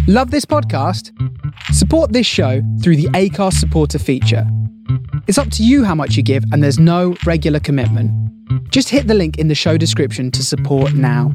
Love this podcast? Support this show through the Acast supporter feature. It's up to you how much you give, and there's no regular commitment. Just hit the link in the show description to support now.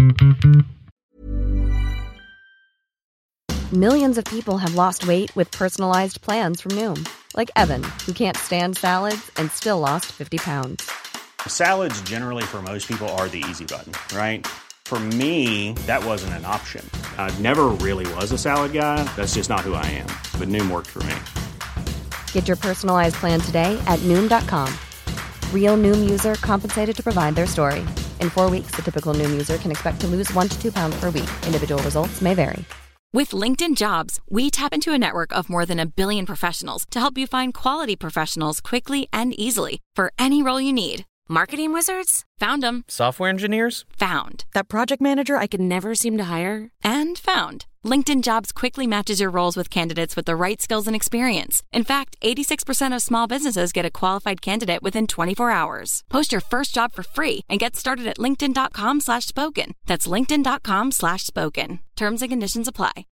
Millions of people have lost weight with personalized plans from Noom. Like Evan, who can't stand salads and still lost 50 pounds. Salads generally for most people are the easy button, right? For me, that wasn't an option. I never really was a salad guy. That's just not who I am. But Noom worked for me. Get your personalized plan today at Noom.com. Real Noom user compensated to provide their story. In 4 weeks, the typical Noom user can expect to lose 1 to 2 pounds per week. Individual results may vary. With LinkedIn Jobs, we tap into a network of more than 1 billion professionals to help you find quality professionals quickly and easily for any role you need. Marketing wizards? Found them. Software engineers? Found. That project manager I could never seem to hire? And found. LinkedIn Jobs quickly matches your roles with candidates with the right skills and experience. In fact, 86% of small businesses get a qualified candidate within 24 hours. Post your first job for free and get started at linkedin.com/spoken. That's linkedin.com/spoken. Terms and conditions apply.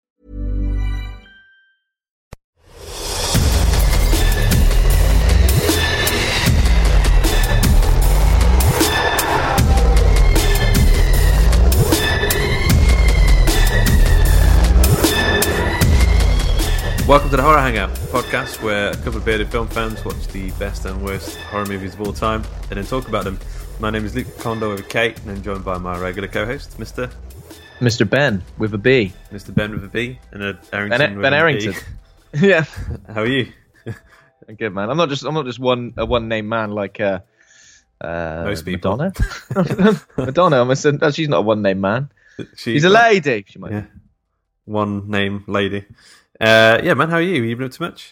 Welcome to the Horror Hangout, a podcast where a couple of bearded film fans watch the best and worst horror movies of all time and then talk about them. My name is Luke Kondo with a K, and I'm joined by my regular co-host, Mr. Ben with a B. Mr. Ben with a B and a Errington with Ben a Errington. B. Yeah, How are you? I'm good, man. I'm not just a one name man like Most people. Madonna. Madonna. She's not a one name man. She's a lady. She might. Yeah. One name lady. Yeah, man. How are you? You been up to much?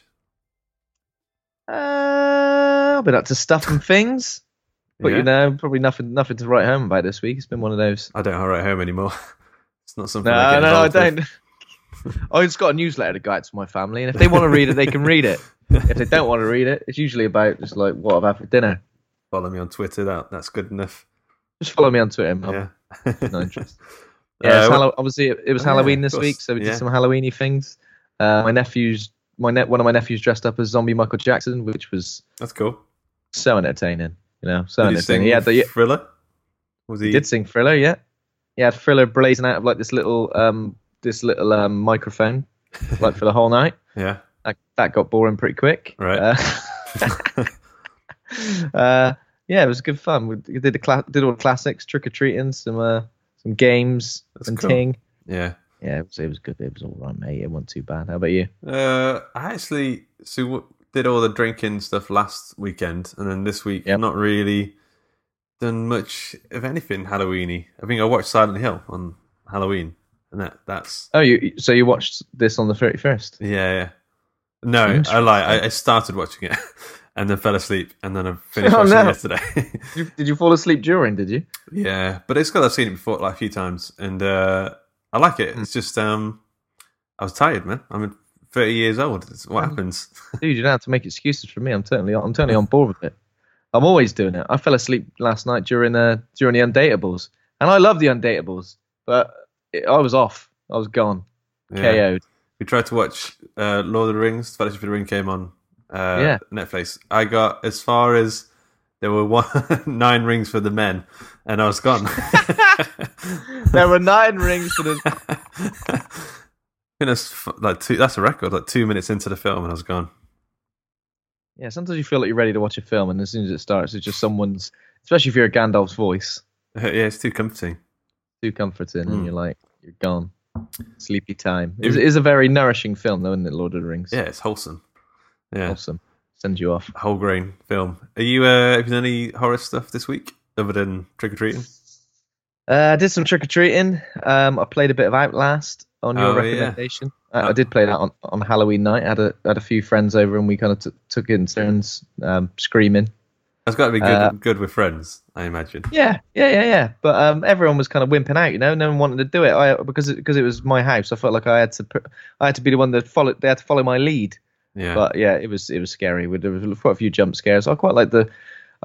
I've been up to stuff and things, but probably nothing to write home about this week. It's been one of those. I don't write home anymore. It's not something. No, I don't. I just got a newsletter to go out to my family, and if they want to read it, they can read it. If they don't want to read it, it's usually about just like what I've had for dinner. Follow me on Twitter. That's good enough. Just follow me on Twitter. Yeah. No interest. Yeah, obviously it was Halloween this week, so we did some Halloweeny things. One of my nephews dressed up as zombie Michael Jackson, which was That's cool. so entertaining. Did Entertaining. he sing Thriller? He did sing Thriller, yeah. He had Thriller blazing out of like this little microphone, like for the whole night. Yeah. That got boring pretty quick. Right. Yeah, it was good fun. We did did all the classics, trick or treating, some games. That's and cool. ting. Yeah. Yeah, it was good. It was all right, mate. It wasn't too bad. How about you? I actually did all the drinking stuff last weekend, and then this week Yep. not really done much of anything Halloweeny. I think I watched Silent Hill on Halloween, and that's. Oh, so you watched this on the 31st? Yeah. No, I lie. I started watching it and then fell asleep, and then I finished watching it yesterday. Did you fall asleep during? Did you? Yeah, but it's because I've seen it before like a few times, and I like it. It's just I was tired, man. I'm 30 years old. It's what happens. Dude, you don't have to make excuses for me. I'm totally on board with it. I'm always doing it. I fell asleep last night during the Undateables, and I love the Undateables, but I was off. I was gone, KO'd. We tried to watch Lord of the Rings. Fellowship of the Ring came on Netflix. I got as far as there were 9 rings for the men, and I was gone. There were 9 rings for the. I think that's like that's a record. Like 2 minutes into the film, and I was gone. Yeah, sometimes you feel like you're ready to watch a film, and as soon as it starts, it's just someone's. Especially if you're a Gandalf's voice. Yeah, it's too comforting. Too comforting, and you're gone. Sleepy time. It is a very nourishing film, though, isn't it? Lord of the Rings. Yeah, it's wholesome. Yeah, wholesome. Send you off. Whole grain film. Are you? Have you done any horror stuff this week other than trick or treating? I did some trick or treating. I played a bit of Outlast on your recommendation. Yeah. I did play that on Halloween night. I had a few friends over, and we kind of took it in turns screaming. That's got to be good with friends, I imagine. Yeah. But everyone was kind of wimping out, you know. No one wanted to do it. Because it was my house. I felt like I had to be the one that followed. They had to follow my lead. Yeah. But yeah, it was scary. There was quite a few jump scares. I quite like the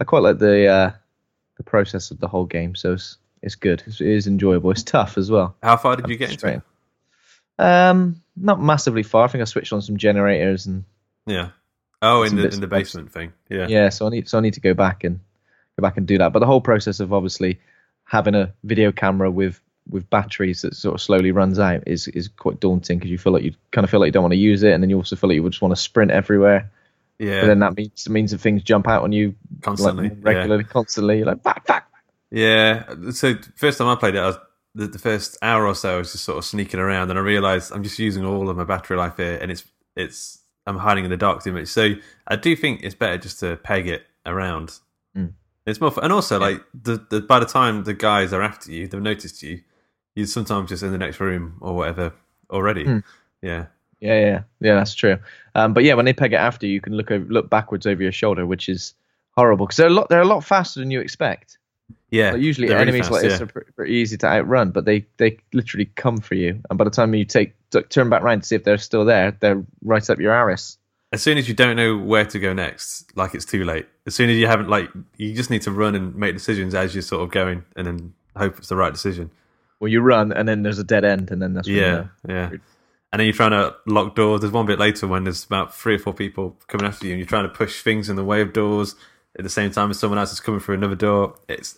process of the whole game. So it's good. It is enjoyable. It's tough as well. How far did you get into it? Not massively far. I think I switched on some generators and Yeah. Oh, some in bits the and bobs. basement thing. Yeah. Yeah, so I need to go back and do that. But the whole process of obviously having a video camera with batteries that sort of slowly runs out is quite daunting, because you feel like you don't want to use it, and then you also feel like you would just want to sprint everywhere. Yeah. But then that means that things jump out on you Constantly, like, regularly, constantly. You're like, back. Yeah. So first time I played it, I was the first hour or so I was just sort of sneaking around, and I realised I'm just using all of my battery life here, and it's I'm hiding in the dark too much. So I do think it's better just to peg it around. It's more fun. And also, like, by the time the guys are after you, they've noticed you, you're sometimes just in the next room or whatever already. Yeah. Yeah, that's true. But yeah, when they peg it after you, can look backwards over your shoulder, which is horrible, because they're a lot faster than you expect. Yeah. Like, usually they're really enemies fast, like this are pretty easy to outrun, but they literally come for you. And by the time you turn back round to see if they're still there, they're right up your arse. As soon as you don't know where to go next, like, it's too late. As soon as you haven't, like, you just need to run and make decisions as you're sort of going, and then hope it's the right decision. Well, you run, and then there's a dead end, and then that's when Yeah. And then you're trying to lock doors. There's one bit later when there's about 3 or 4 people coming after you, and you're trying to push things in the way of doors at the same time as someone else is coming through another door. It's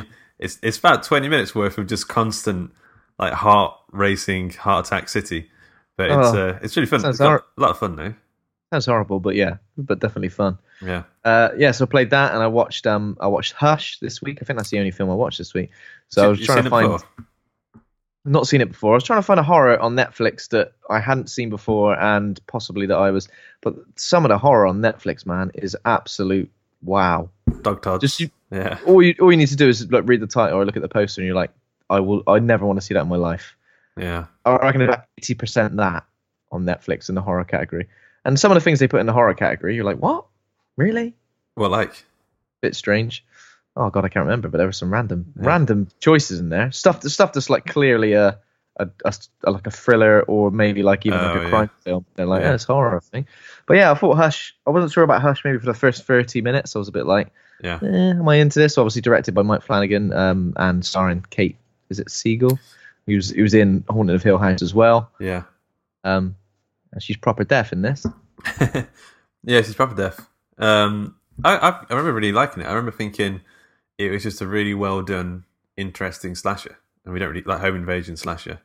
about 20 minutes worth of just constant, like, heart racing, heart attack city. But it's really fun. It's got a lot of fun though. Sounds horrible, but definitely fun. Yeah. So I played that, and I watched Hush this week. I think that's the only film I watched this week. So I was trying to find. Not seen it before. I was trying to find a horror on Netflix that I hadn't seen before, and possibly that I was. But some of the horror on Netflix, man, is absolute wow. Dog Tods. Yeah. All you need to do is read the title or look at the poster, and you're like, I never want to see that in my life. Yeah. I reckon about 80% that on Netflix in the horror category. And some of the things they put in the horror category, you're like, what? Really? Well, like, Bit strange. Oh god, I can't remember, but there were some random choices in there. Stuff that's like clearly a like a thriller, or maybe like even like a crime film. They're like, it's horror thing. But yeah, I thought Hush. I wasn't sure about Hush. Maybe for the first 30 minutes, I was a bit like, am I into this? Obviously directed by Mike Flanagan, and starring Kate. Is it Siegel? He was in Haunted of Hill House as well. Yeah. And she's proper deaf in this. Yeah, she's proper deaf. I remember really liking it. I remember thinking it was just a really well done, interesting slasher, and we don't really like home invasion slasher.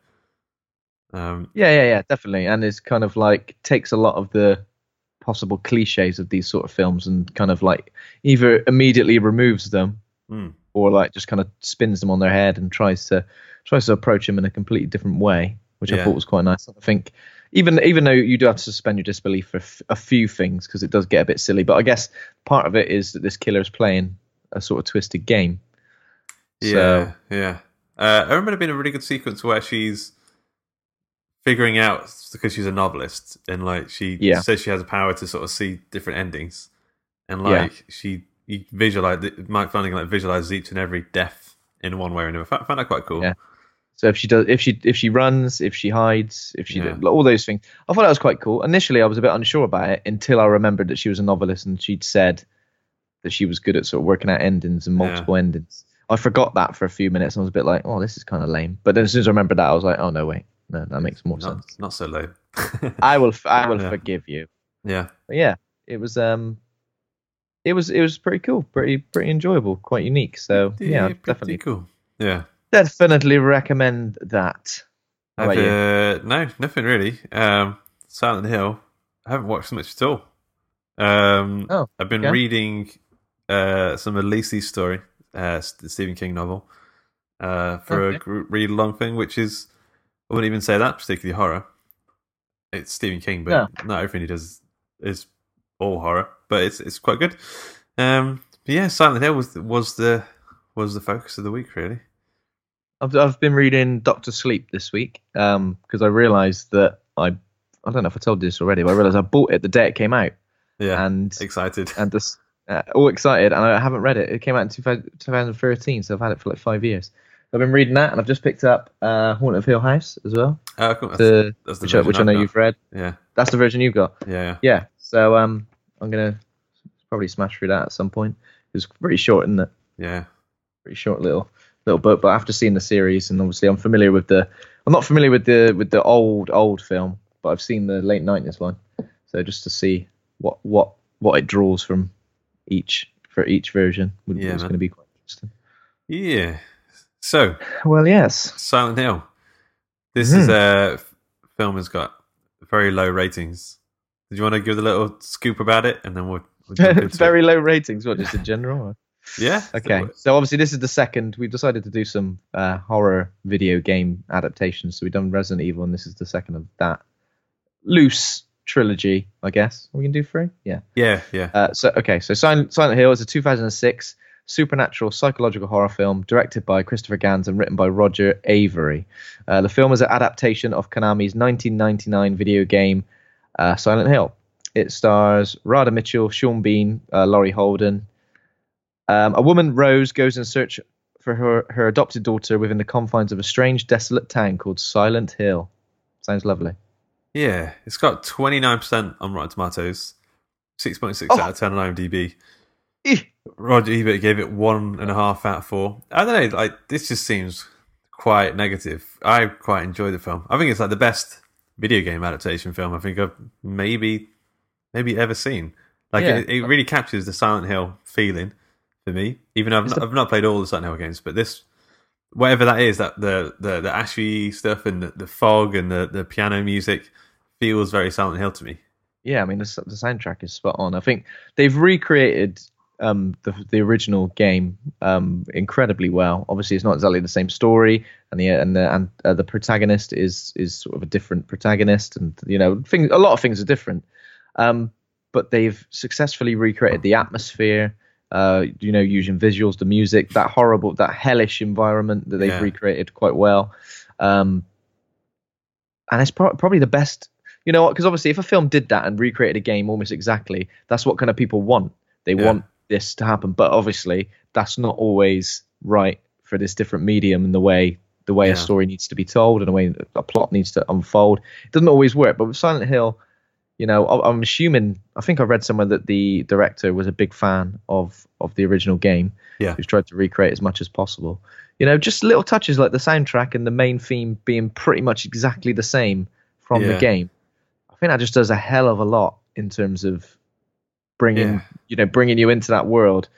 Yeah, definitely. And it's kind of like takes a lot of the possible cliches of these sort of films and kind of like either immediately removes them or like just kind of spins them on their head and tries to approach them in a completely different way, which I thought was quite nice. I think even though you do have to suspend your disbelief for a few things, because it does get a bit silly, but I guess part of it is that this killer is playing a sort of twisted game. Yeah. I remember there being a really good sequence where she's figuring out, because she's a novelist, and like she says she has a power to sort of see different endings, and like you visualize, Mike Flanagan like visualizes each and every death in one way or another. I found that quite cool. Yeah. So if she runs, if she hides, if she did, all those things, I thought that was quite cool. Initially, I was a bit unsure about it until I remembered that she was a novelist and she'd said that she was good at sort of working out endings and multiple endings. I forgot that for a few minutes and I was a bit like, oh, this is kind of lame. But then as soon as I remembered that, I was like, oh no, wait, no, that makes more sense. Not so lame. I will forgive you. Yeah. But yeah, it was pretty cool, pretty enjoyable, quite unique. So yeah, definitely cool. Yeah. Definitely recommend that. How about you? No, nothing really. Silent Hill. I haven't watched much at all. I've been reading some of Lacey's story, the Stephen King novel, for a really long thing, which is, I wouldn't even say that particularly horror. It's Stephen King, but not everything he does is all horror, but it's quite good. But yeah, Silent Hill was the focus of the week, really. I've been reading Doctor Sleep this week because I realised that I don't know if I told you this already, but I realised I bought it the day it came out. Yeah, and excited. And just all excited, and I haven't read it. It came out in 2013, so I've had it for like 5 years. I've been reading that, and I've just picked up Haunted of Hill House as well. Oh, cool. That's which I know you've read. Yeah, that's the version you've got. Yeah. So I'm gonna probably smash through that at some point. It's pretty short, isn't it? Yeah, pretty short little book. But after seeing the series, and obviously I'm familiar with the I'm not familiar with the old film, but I've seen the late 90s one. So just to see what it draws from each version is going to be quite interesting. Yeah. So, well, yes, Silent Hill. This is a film has got very low ratings. Did you want to give a little scoop about it, and then we'll jump into very low ratings? What, just in general? Yeah. Okay. So obviously this is the second. We've decided to do some horror video game adaptations. So we've done Resident Evil, and this is the second of that loose trilogy, I guess. We can do 3? Yeah. Yeah. So Silent Hill is a 2006 supernatural psychological horror film directed by Christopher Gans and written by Roger Avery. The film is an adaptation of Konami's 1999 video game Silent Hill. It stars Radha Mitchell, Sean Bean, Laurie Holden. A woman, Rose, goes in search for her adopted daughter within the confines of a strange, desolate town called Silent Hill. Sounds lovely. Yeah, it's got 29% on Rotten Tomatoes, 6.6 out of 10 on IMDb. Roger Ebert gave it 1.5 out of 4. I don't know, like this just seems quite negative. I quite enjoy the film. I think it's like the best video game adaptation film I think I've maybe ever seen. Like it really captures the Silent Hill feeling for me. Even though I've not played all the Silent Hill games, but this, whatever that is, that the ashy stuff and the fog and the piano music feels very Silent Hill to me. Yeah, I mean the soundtrack is spot on. I think they've recreated the original game incredibly well. Obviously, it's not exactly the same story, and the protagonist is sort of a different protagonist, and a lot of things are different. But they've successfully recreated the atmosphere. Using visuals, the music, that hellish environment that they've recreated quite well. And it's probably the best. You know what? Because obviously, if a film did that and recreated a game almost exactly, that's what kind of people want. They want this to happen, but obviously that's not always right for this different medium and the way a story needs to be told and the way a plot needs to unfold. It doesn't always work. But with Silent Hill, I'm assuming, I think I read somewhere that the director was a big fan of the original game. Yeah, who's tried to recreate as much as possible. Just little touches like the soundtrack and the main theme being pretty much exactly the same from the game. I think that just does a hell of a lot in terms of bringing you into that world,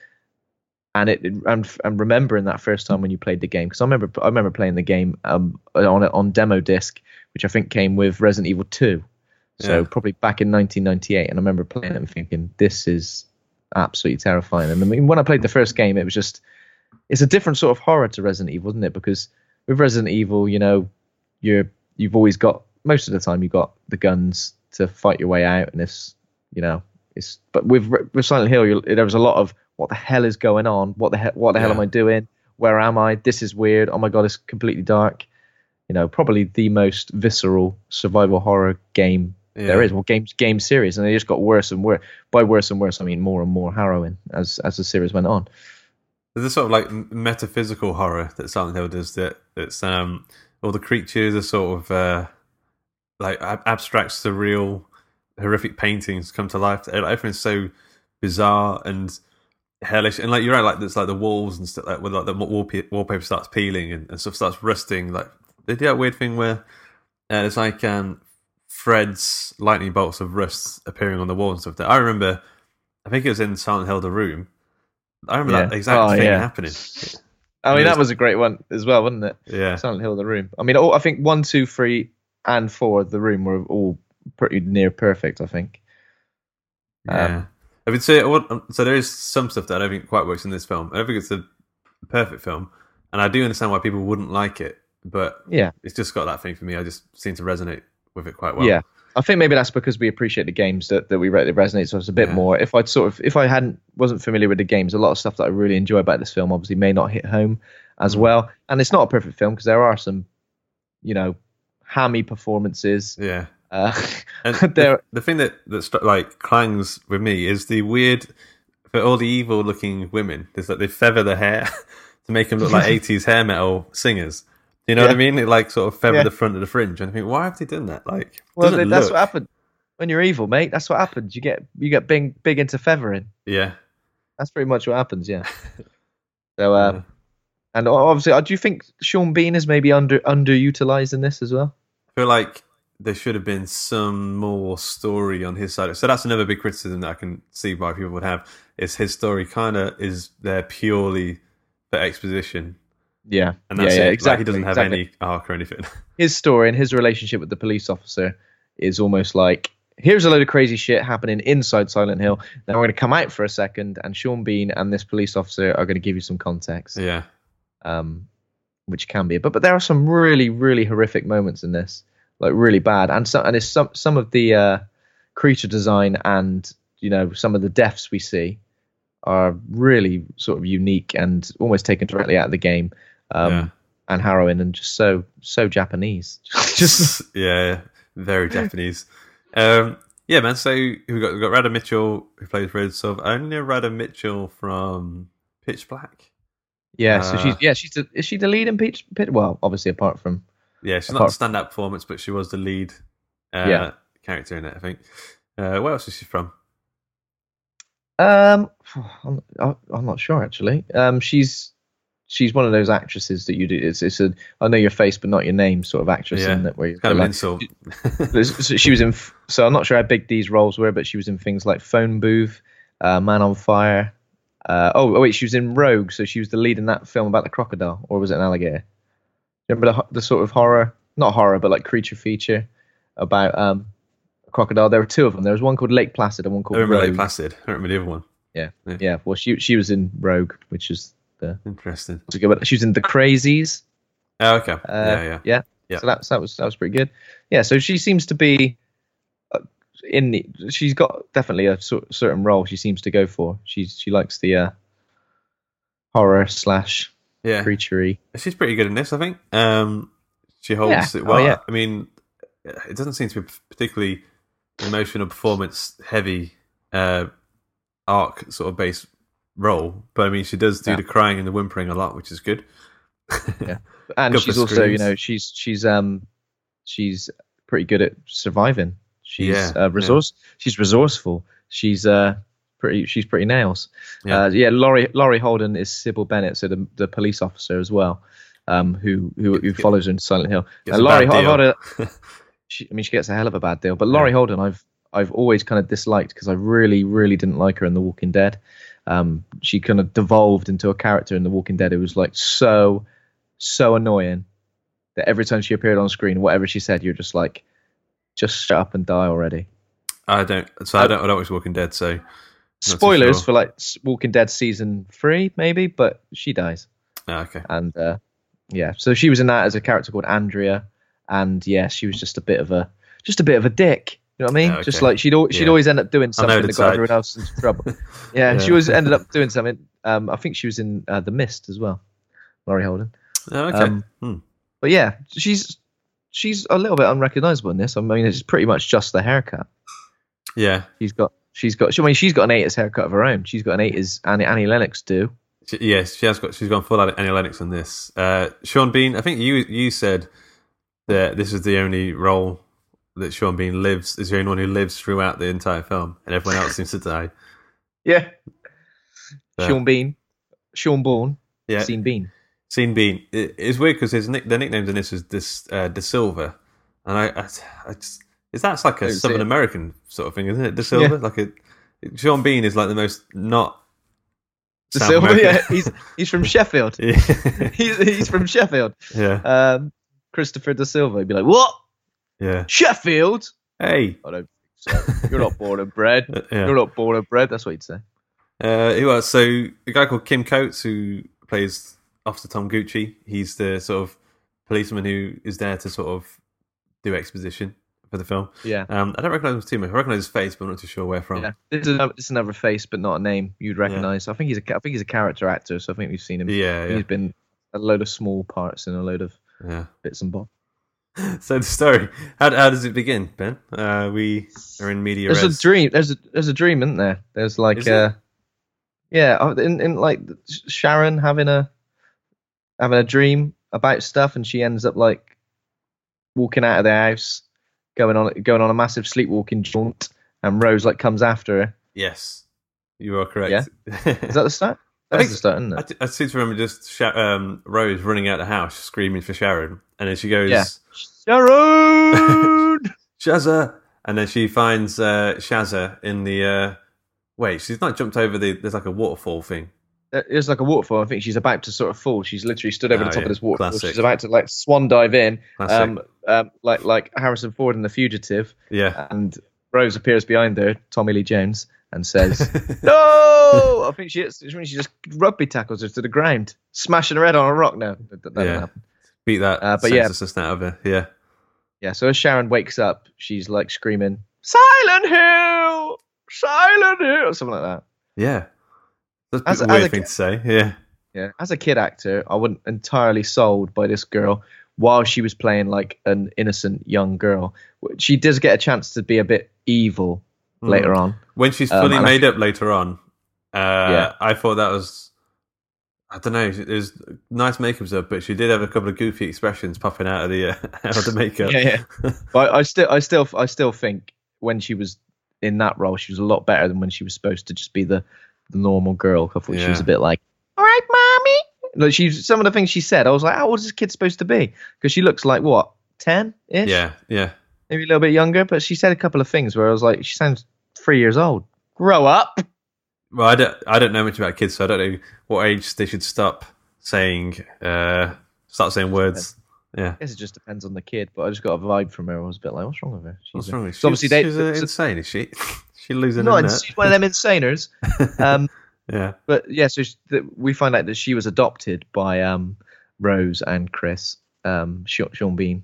and remembering that first time when you played the game. Because I remember playing the game on demo disc, which I think came with Resident Evil 2. So probably back in 1998, and I remember playing it and thinking, this is absolutely terrifying. And I mean, when I played the first game, it's a different sort of horror to Resident Evil, isn't it? Because with Resident Evil, you've always got, most of the time, you've got the guns to fight your way out, and but with Silent Hill, there was a lot of what the hell is going on? What the hell am I doing? Where am I? This is weird. Oh my god, it's completely dark. Probably the most visceral survival horror game there is. Well, game series, and they just got worse and worse. By worse and worse, I mean more and more harrowing as the series went on. There's this sort of like metaphysical horror that Silent Hill does. That it's all the creatures are sort of like abstract, surreal, horrific paintings come to life. Everything's so bizarre and hellish, and like you're right, like it's like the walls and stuff, like, where like the wallpaper starts peeling and stuff starts rusting. Like they do that weird thing where it's like Fred's lightning bolts of rust appearing on the wall and stuff. That I remember, I think it was in Silent Hill: The Room. I remember that exact thing happening. I mean, that was a great one as well, wasn't it? Yeah, Silent Hill: The Room. I mean, I think 1, 2, 3, and 4 of The Room were all pretty near perfect, I think. Yeah. I would say, so there is some stuff that I don't think quite works in this film. I don't think it's a perfect film, and I do understand why people wouldn't like it, but it's just got that thing for me. I just seem to resonate with it quite well. Yeah, I think maybe that's because we appreciate the games that we rate that resonates with us a bit more. If I wasn't familiar with the games, a lot of stuff that I really enjoy about this film obviously may not hit home as well. And it's not a perfect film because there are some, hammy performances. Yeah. And the thing that like clangs with me is the weird, for all the evil looking women, is that they feather their hair to make them look like 80s hair metal singers. You know what I mean? They like sort of feather the front of the fringe, and I think, why have they done that? Like, well, that's what happened when you're evil, mate. That's what happens. You get big into feathering. Yeah, that's pretty much what happens. Yeah. So And obviously, do you think Sean Bean is maybe underutilized in this as well? I feel like there should have been some more story on his side. So that's another big criticism that I can see why people would have, is his story kind of is there purely for exposition. Yeah. And that's it. Exactly. Like, he doesn't have any arc or anything. His story and his relationship with the police officer is almost like, here's a load of crazy shit happening inside Silent Hill. Then we're going to come out for a second, and Sean Bean and this police officer are going to give you some context. Yeah. Which can be. But there are some really, really horrific moments in this. Like really bad, and it's some of the creature design and some of the deaths we see are really sort of unique and almost taken directly out of the game, and harrowing and just so Japanese. Just yeah, very Japanese. Yeah, man. So we got Radha Mitchell, who plays Red Silver. I only know Radha Mitchell from Pitch Black. Yeah, so is she the lead in Pitch? Well, obviously apart from. Yeah, she's not the stand-up performance, but she was the lead character in it, I think. Where else is she from? I'm not sure actually. She's one of those actresses that you do. It's a I know your face but not your name sort of actress, in that where you kind of an insult. She was in. So I'm not sure how big these roles were, but she was in things like Phone Booth, Man on Fire. Wait, she was in Rogue, so she was the lead in that film about the crocodile, or was it an alligator? Remember the sort of not horror, but like creature feature about a crocodile? There were two of them. There was one called Lake Placid and one called Rogue. Lake Placid. I don't remember the other one. Yeah. Well, she was in Rogue, which is interesting. She was in The Crazies. Oh, okay. Yeah. So that was pretty good. Yeah. So she seems to be she's got definitely a certain role she seems to go for. She likes the horror / creaturey. She's pretty good in this, I think. She holds it well. I mean, it doesn't seem to be particularly emotional performance heavy arc sort of based role, but I mean, she does do the crying and the whimpering a lot, which is good. Yeah, and she's also she's pretty good at surviving. She's She's resourceful. She's pretty nails. Laurie Holden is Sybil Bennett, so the police officer as well, who follows her into Silent Hill. Laurie Holden, she gets a hell of a bad deal. But Laurie Holden, I've always kind of disliked because I really, really didn't like her in The Walking Dead. She kind of devolved into a character in The Walking Dead who was like so annoying that every time she appeared on screen, whatever she said, you're just like, just shut up and die already. I don't watch Walking Dead, so spoilers for like Walking Dead season 3 maybe, but she dies. Okay. And so she was in that as a character called Andrea, and she was just a bit of a dick. You know what I mean? Okay. Just like she'd always end up doing something that got everyone else into trouble. She always ended up doing something. I think she was in The Mist as well, Laurie Holden. Oh, okay. But yeah, she's a little bit unrecognizable in this. I mean, it's pretty much just the haircut. Yeah, she's got an 80s haircut of her own. She's got an 80s Annie Lennox do. Yes, she's gone full out of Annie Lennox on this. Sean Bean, I think you said that this is the only role that Sean Bean is the only one who lives throughout the entire film, and everyone else seems to die. Yeah. Sean Bourne. Yeah. Sean Bean. It's weird because the nicknames in this is De Silva, and I just, that's like a Southern American sort of thing, isn't it? De Silva, Sean Bean is like the most not. De Silva, he's from Sheffield. Yeah. he's from Sheffield. Yeah. Christopher De Silva, he'd be like, what? Yeah. Sheffield? Hey. I don't think so. You're not born and bred. You're not born and bred. That's what he'd say. So a guy called Kim Coates, who plays Officer Tom Gucci, he's the sort of policeman who is there to sort of do exposition for the film. Yeah. I don't recognise him too much. I recognise his face, but I'm not too sure where from. Yeah. This is another face, but not a name you'd recognise. Yeah. I think he's a character actor, so I think we've seen him. Yeah. He's been a load of small parts in a load of bits and bobs. So the story, how does it begin, Ben? We are in media res. There's a dream. There's a dream, isn't there? There's like in like Sharon having a dream about stuff, and she ends up like walking out of the house, going on a massive sleepwalking jaunt, and Rose like comes after her. Yes, you are correct. Yeah, is that the start? That's the start, isn't it? I seem to remember just Rose running out of the house, screaming for Sharon, and then she goes, Sharon! Shazza! And then she finds Shazza in the... wait, she's not jumped over there's like a waterfall thing. It's like a waterfall. I think she's about to sort of fall. She's literally stood over the top of this waterfall. Classic. She's about to like swan dive in, like Harrison Ford in The Fugitive. Yeah. And Rose appears behind her, Tommy Lee Jones, and says, "No!" I think she just rugby tackles her to the ground, smashing her head on a rock. No, that doesn't happen. Beat that but senselessness out of her. Yeah. Yeah. So as Sharon wakes up, she's like screaming, "Silent Hill! Silent Hill!" or something like that. Yeah. That's a weird thing to say. Yeah. Yeah. As a kid actor, I wasn't entirely sold by this girl while she was playing like an innocent young girl. She does get a chance to be a bit evil later on. When she's fully made up later on, I thought that was, I don't know, it was nice makeup stuff, but she did have a couple of goofy expressions popping out of the makeup. Yeah. But I still think when she was in that role, she was a lot better than when she was supposed to just be the normal girl. I thought she was a bit like, "All right, mommy." Like some of the things she said, I was like, "How old is this kid supposed to be?" Because she looks like what, 10-ish? Yeah. Maybe a little bit younger. But she said a couple of things where I was like, she sounds 3 years old. Grow up. Well, I don't know much about kids, so I don't know what age they should stop saying words. Yeah, I guess it just depends on the kid. But I just got a vibe from her. I was a bit like, "What's wrong with her?" What's wrong with her? So obviously she's insane, is she? She's losing her. No, she's one of them insaners. Yeah. But yeah, so we find out that she was adopted by Rose and Chris, Sean Bean.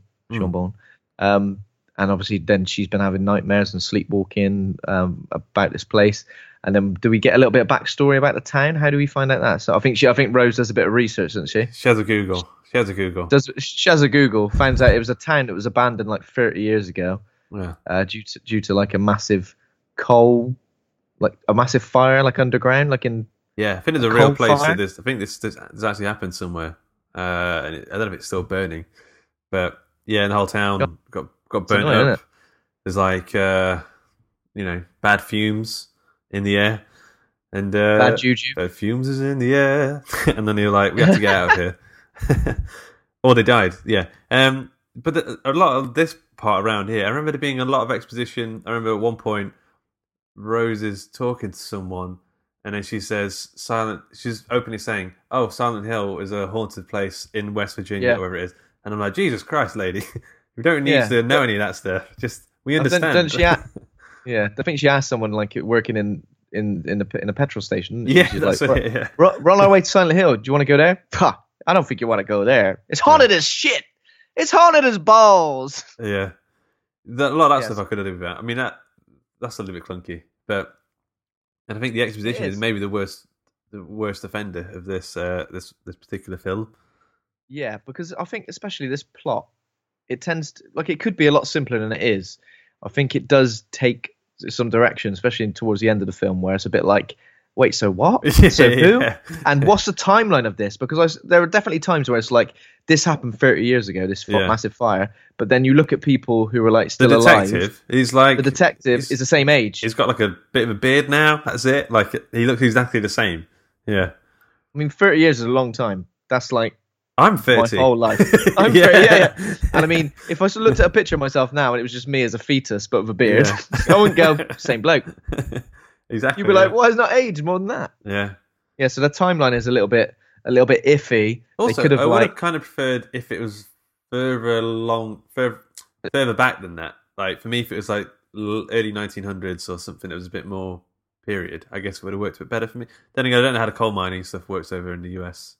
And obviously then she's been having nightmares and sleepwalking about this place. And then do we get a little bit of backstory about the town? How do we find out that? So I think Rose does a bit of research, doesn't she? She has a Google. She has a Google. Finds out it was a town that was abandoned like 30 years ago. Yeah. Due to like a massive coal, like a massive fire, like underground, like in. Yeah, I think there's a real place to this. I think this actually happened somewhere. And I don't know if it's still burning, but yeah, and the whole town got burnt up. There's like bad fumes in the air, and bad juju. Bad fumes is in the air, and then you're like, we have to get out of here. Or they died. Yeah. But a lot of this part around here, I remember there being a lot of exposition. I remember at one point, Rose is talking to someone, and then she says, she's openly saying, "Oh, Silent Hill is a haunted place in West Virginia," or wherever it is. And I'm like, Jesus Christ, lady. We don't need to know any of that stuff. Just, we understand. I think she asked someone like working in a petrol station. Yeah, she's that's like, it, yeah. We're on our way to Silent Hill. Do you want to go there? Pah, I don't think you want to go there. It's haunted as shit. It's haunted as balls. Yeah. A lot of that stuff I could have lived without. I mean, that's a little bit clunky. And I think the exposition is maybe the worst offender of this particular film. Yeah, because I think especially this plot, it tends to, like, it could be a lot simpler than it is. I think it does take some direction, especially towards the end of the film, where it's a bit like, wait, so what? So who? And what's the timeline of this? Because there are definitely times where it's like, this happened 30 years ago, this massive fire. But then you look at people who are like still alive. The detective is the same age. He's got like a bit of a beard now. That's it. Like, he looks exactly the same. Yeah. I mean, 30 years is a long time. That's like, I'm 30. My whole life. I'm 30, yeah. And I mean, if I looked at a picture of myself now and it was just me as a fetus but with a beard, I wouldn't go, same bloke. Exactly. You'd be like, why is not age more than that? Yeah. Yeah, so the timeline is a little bit iffy. Also, I would have kind of preferred if it was further back than that. Like, for me, if it was like early 1900s or something that was a bit more period, I guess it would have worked a bit better for me. Then again, I don't know how the coal mining stuff works over in the US.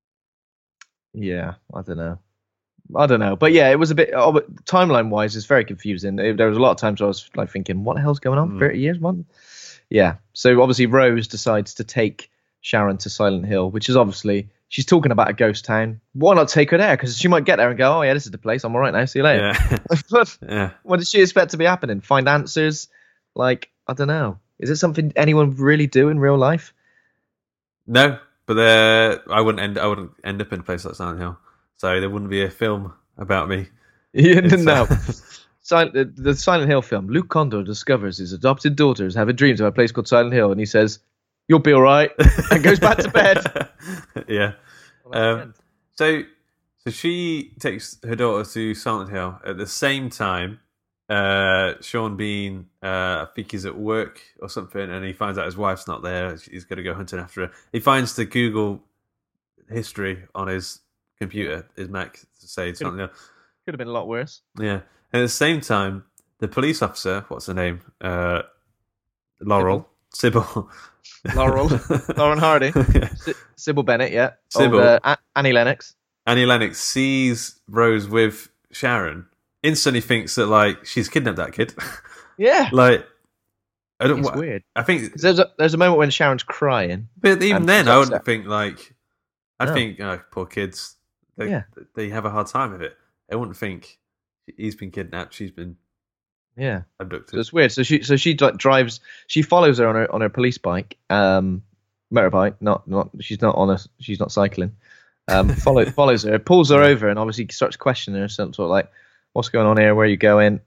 Yeah, I don't know. But yeah, it was a bit, timeline-wise, it's very confusing. There was a lot of times where I was like thinking, what the hell's going on? 30 years? What? Yeah. So obviously Rose decides to take Sharon to Silent Hill, which is obviously, she's talking about a ghost town. Why not take her there? Because she might get there and go, oh yeah, this is the place. I'm all right now. See you later. Yeah. What did she expect to be happening? Find answers? Like, I don't know. Is it something anyone really do in real life? No. But I wouldn't end up in a place like Silent Hill, so there wouldn't be a film about me. No. The Silent Hill film. Luke Condor discovers his adopted daughters having dreams of a place called Silent Hill, and he says, you'll be all right, and goes back to bed. Yeah. So she takes her daughter to Silent Hill at the same time. Sean Bean, I think he's at work or something, and he finds out his wife's not there. He's going to go hunting after her. He finds the Google history on his computer, his Mac, to say something else. Could have been a lot worse. Yeah. And at the same time, the police officer, what's her name? Laurel. Sybil. Lauren Hardy. Yeah. Sybil Bennett, yeah. Sybil. Annie Lennox. Annie Lennox sees Rose with Sharon, instantly thinks that, like, she's kidnapped that kid. Yeah. Like, I don't. It's weird. I think there's a moment when Sharon's crying. But even then, I wouldn't think, like, No. think, poor kids, they have a hard time of it. I wouldn't think he's been kidnapped, she's been abducted. So it's weird. So she drives. She follows her on her police bike, motorbike. Not. She's not cycling. Follows her, pulls her over, and obviously starts questioning her. Sort of like, what's going on here? Where are you going?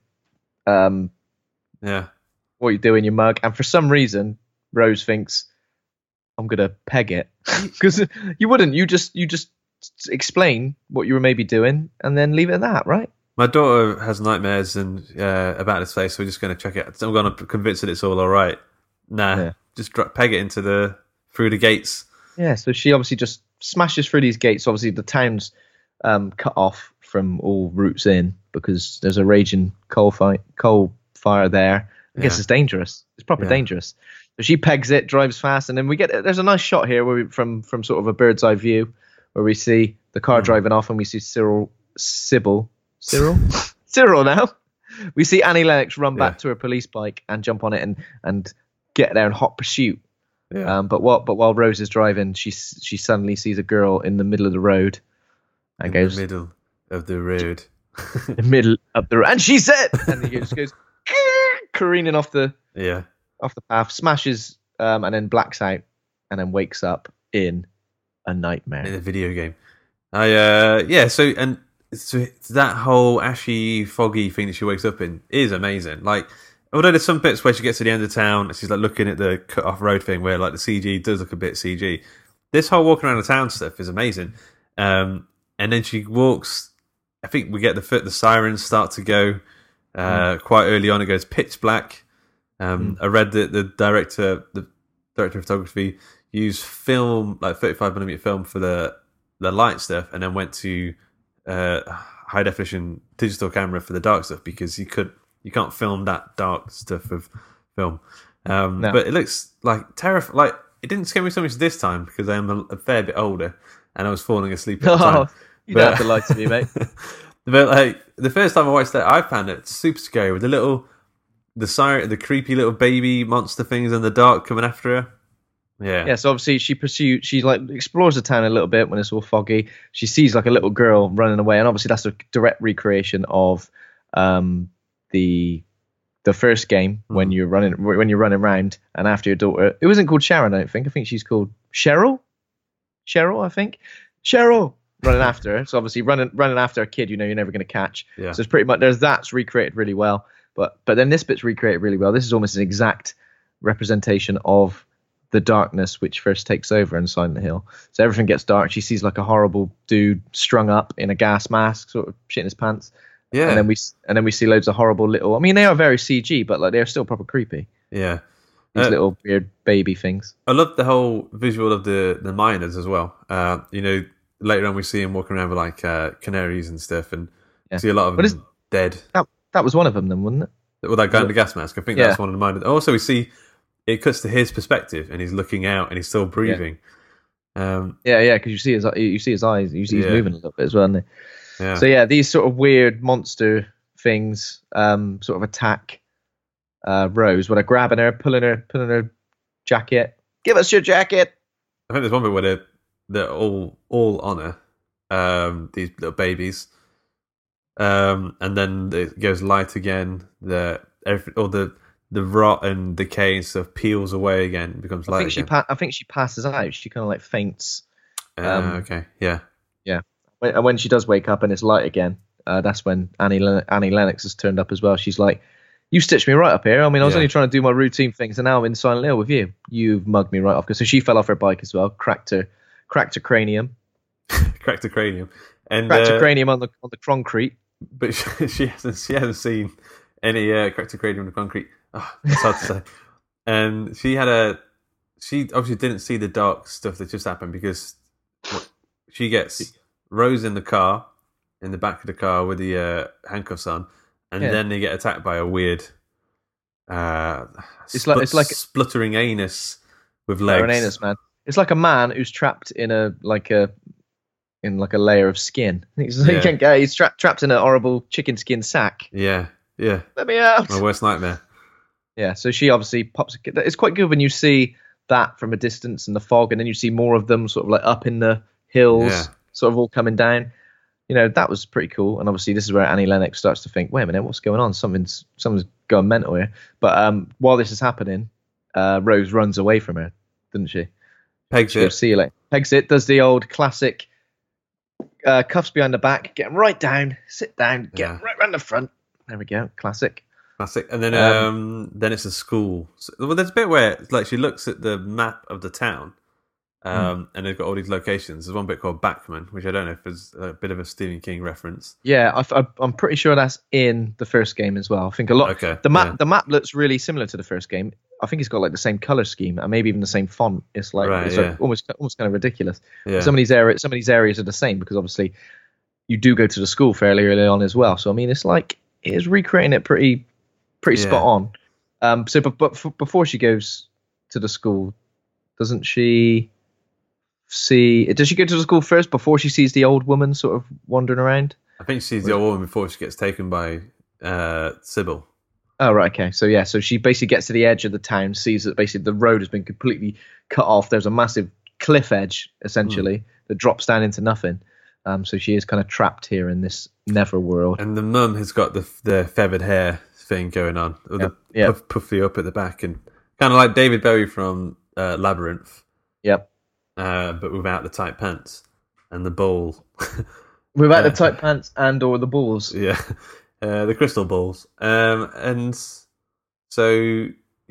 Yeah. What are you doing, you mug? And for some reason, Rose thinks, I'm gonna peg it, because you wouldn't. You just explain what you were maybe doing and then leave it at that, right? My daughter has nightmares and about this place, so we're just going to check it. I'm going to convince that it's all right. Nah, just peg it through the gates. Yeah, so she obviously just smashes through these gates. Obviously, the town's cut off from all routes in because there's a raging coal fire there. I guess it's dangerous. It's proper dangerous. So she pegs it, drives fast, and then there's a nice shot here where from sort of a bird's eye view where we see the car driving off and we see Cyril now. We see Annie Lennox run back to her police bike and jump on it and get there in hot pursuit. Yeah. But while Rose is driving, she suddenly sees a girl in the middle of the road and goes, the middle of the road. The middle of the road. And she said, and he just goes careening off the path, smashes, and then blacks out, and then wakes up in a nightmare. In a video game. So that whole ashy, foggy thing that she wakes up in is amazing. Like, although there's some bits where she gets to the end of town and she's like looking at the cut off road thing where like the CG does look a bit CG. This whole walking around the town stuff is amazing. And then she walks. I think we get the sirens start to go quite early on. It goes pitch black. I read that the director of photography used film, like 35mm film for the light stuff, and then went to high definition digital camera for the dark stuff because you can't film that dark stuff of film. No. But it looks like terrifying. Like, it didn't scare me so much this time because I am a fair bit older and I was falling asleep at the time. You don't have to lie to me, mate. But like the first time I watched that, I found it super scary with the creepy little baby monster things in the dark coming after her. Yeah. So obviously she like explores the town a little bit when it's all foggy. She sees like a little girl running away, and obviously that's a direct recreation of the first game when you're running around and after your daughter. It wasn't called Sharon, I don't think. I think she's called Cheryl, I think. Cheryl running after her. So obviously running after a kid, you're never going to catch. Yeah. So it's pretty much that's recreated really well. But then this bit's recreated really well. This is almost an exact representation of the darkness which first takes over in Silent Hill. So everything gets dark. She sees like a horrible dude strung up in a gas mask, sort of shitting his pants. Yeah. And then we see loads of horrible little. I mean, they are very CG, but like they're still proper creepy. Yeah. These little weird baby things. I love the whole visual of the miners as well. Later on we see him walking around with like canaries and stuff, and see a lot of them dead. That was one of them, then, wasn't it? Well, that guy in the gas mask. I think that's one of the miners. Also, we see it cuts to his perspective, and he's looking out, and he's still breathing. Because you see his eyes. You see he's moving a little bit as well, isn't he? Yeah. So these sort of weird monster things sort of attack Rose. When they're grabbing her, pulling her jacket. Give us your jacket. I think there's one bit where they're all on her, these little babies, and then it goes light again. The rot and decay and stuff peels away again, becomes light again. I think she passes out. She kind of like faints. Okay. Yeah. And when she does wake up and it's light again, that's when Annie Lennox has turned up as well. She's like, You stitched me right up here. I mean, I was Yeah. only trying to do my routine things, and now I'm in Silent Hill with you. You've mugged me right off. So she fell off her bike as well, cracked her cranium, Cracked a cranium. And cracked her cranium on the concrete. but she hasn't seen any cracked a cranium on the concrete. Oh, it's hard to say. And she obviously didn't see the dark stuff that just happened because she gets Rose in the back of the car with the handcuffs on, and then they get attacked by a weird It's like spluttering anus with legs. An anus, man. It's like a man who's trapped in a layer of skin. He can't get. He's trapped in a horrible chicken skin sack. Yeah. Let me out. My worst nightmare. Yeah, so she obviously pops. It's quite good when you see that from a distance in the fog, and then you see more of them sort of like up in the hills, sort of all coming down. You know, that was pretty cool. And obviously, this is where Annie Lennox starts to think, "Wait a minute, what's going on? Something's going mental here." But while this is happening, Rose runs away from her, doesn't she? Pegs it. See you later. Pegs it. Does the old classic cuffs behind the back, get right down, sit down, get right round the front. There we go. Classic. And then it's a school. Well, there's a bit where like she looks at the map of the town, and they've got all these locations. There's one bit called Backman, which I don't know if is a bit of a Stephen King reference. Yeah, I'm pretty sure that's in the first game as well. I think a lot. Okay, the map looks really similar to the first game. I think it's got like the same color scheme and maybe even the same font. It's like like almost kind of ridiculous. Yeah. Some of these areas are the same because obviously you do go to the school fairly early on as well. So I mean, it's like it is recreating it pretty spot on. So but before she goes to the school, doesn't she see? Does she go to the school first before she sees the old woman sort of wandering around? I think she sees the old woman before she gets taken by Sybil. Oh, right, okay. So she basically gets to the edge of the town, sees that basically the road has been completely cut off. There's a massive cliff edge, essentially, that drops down into nothing. So she is kind of trapped here in this netherworld. And the mum has got the feathered hair thing going on, or the puffy up at the back, and kind of like David Bowie from Labyrinth. Yep. But without the tight pants and the bowl. Without the tight pants and or the balls. Yeah. The crystal balls. And so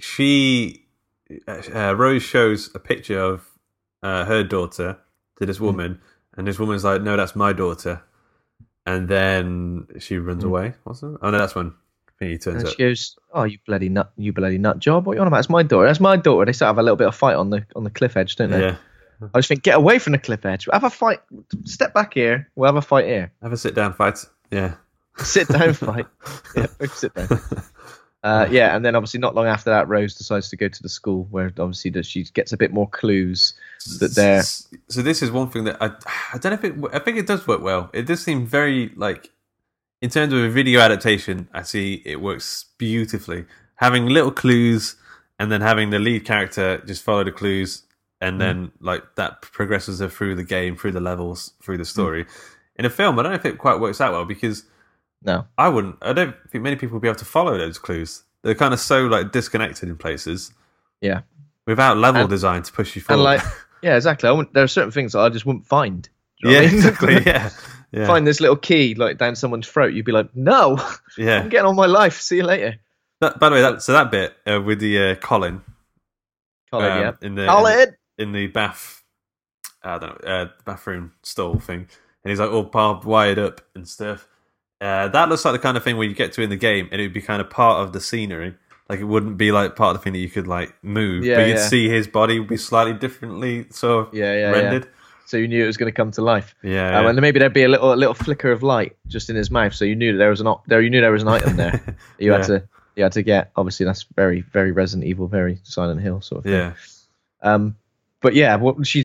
Rose shows a picture of her daughter to this woman, and this woman's like, "No, that's my daughter." And then she runs away. What's that? Oh no, that's when he turns up. She goes, "Oh, you bloody nut job! What are you on about? It's my daughter. That's my daughter." They start to have a little bit of fight on the cliff edge, don't they? Yeah. I just think, get away from the cliff edge. Have a fight. Step back here. We'll have a fight here. Have a sit down fight. Yeah. Sit down fight. Yeah, sit down. And then obviously not long after that, Rose decides to go to the school where obviously she gets a bit more clues that they're. So this is one thing that I don't know if I think it does work well. It does seem very like, in terms of a video adaptation, I see it works beautifully. Having little clues and then having the lead character just follow the clues, and then like that progresses her through the game, through the levels, through the story. In a film, I don't know if it quite works out well because. No, I wouldn't. I don't think many people would be able to follow those clues. They're kind of so like disconnected in places. Yeah, without level design to push you forward. And yeah, exactly. There are certain things that I just wouldn't find. Yeah, exactly. Yeah. Find this little key like down someone's throat. You'd be like, no. Yeah, I'm getting on my life. See you later. By the way, that bit with the Colin. Colin, in the bath. I don't know, bathroom stall thing, and he's like all barbed wired up and stuff. That looks like the kind of thing where you get to in the game and it would be kind of part of the scenery. Like it wouldn't be like part of the thing that you could like move, but you'd see his body would be slightly differently sort of rendered. Yeah. So you knew it was going to come to life. Yeah, and maybe there'd be a little flicker of light just in his mouth, so you knew there was an item there. You had to get. Obviously, that's very, very Resident Evil, very Silent Hill sort of thing. Yeah. But yeah, what she.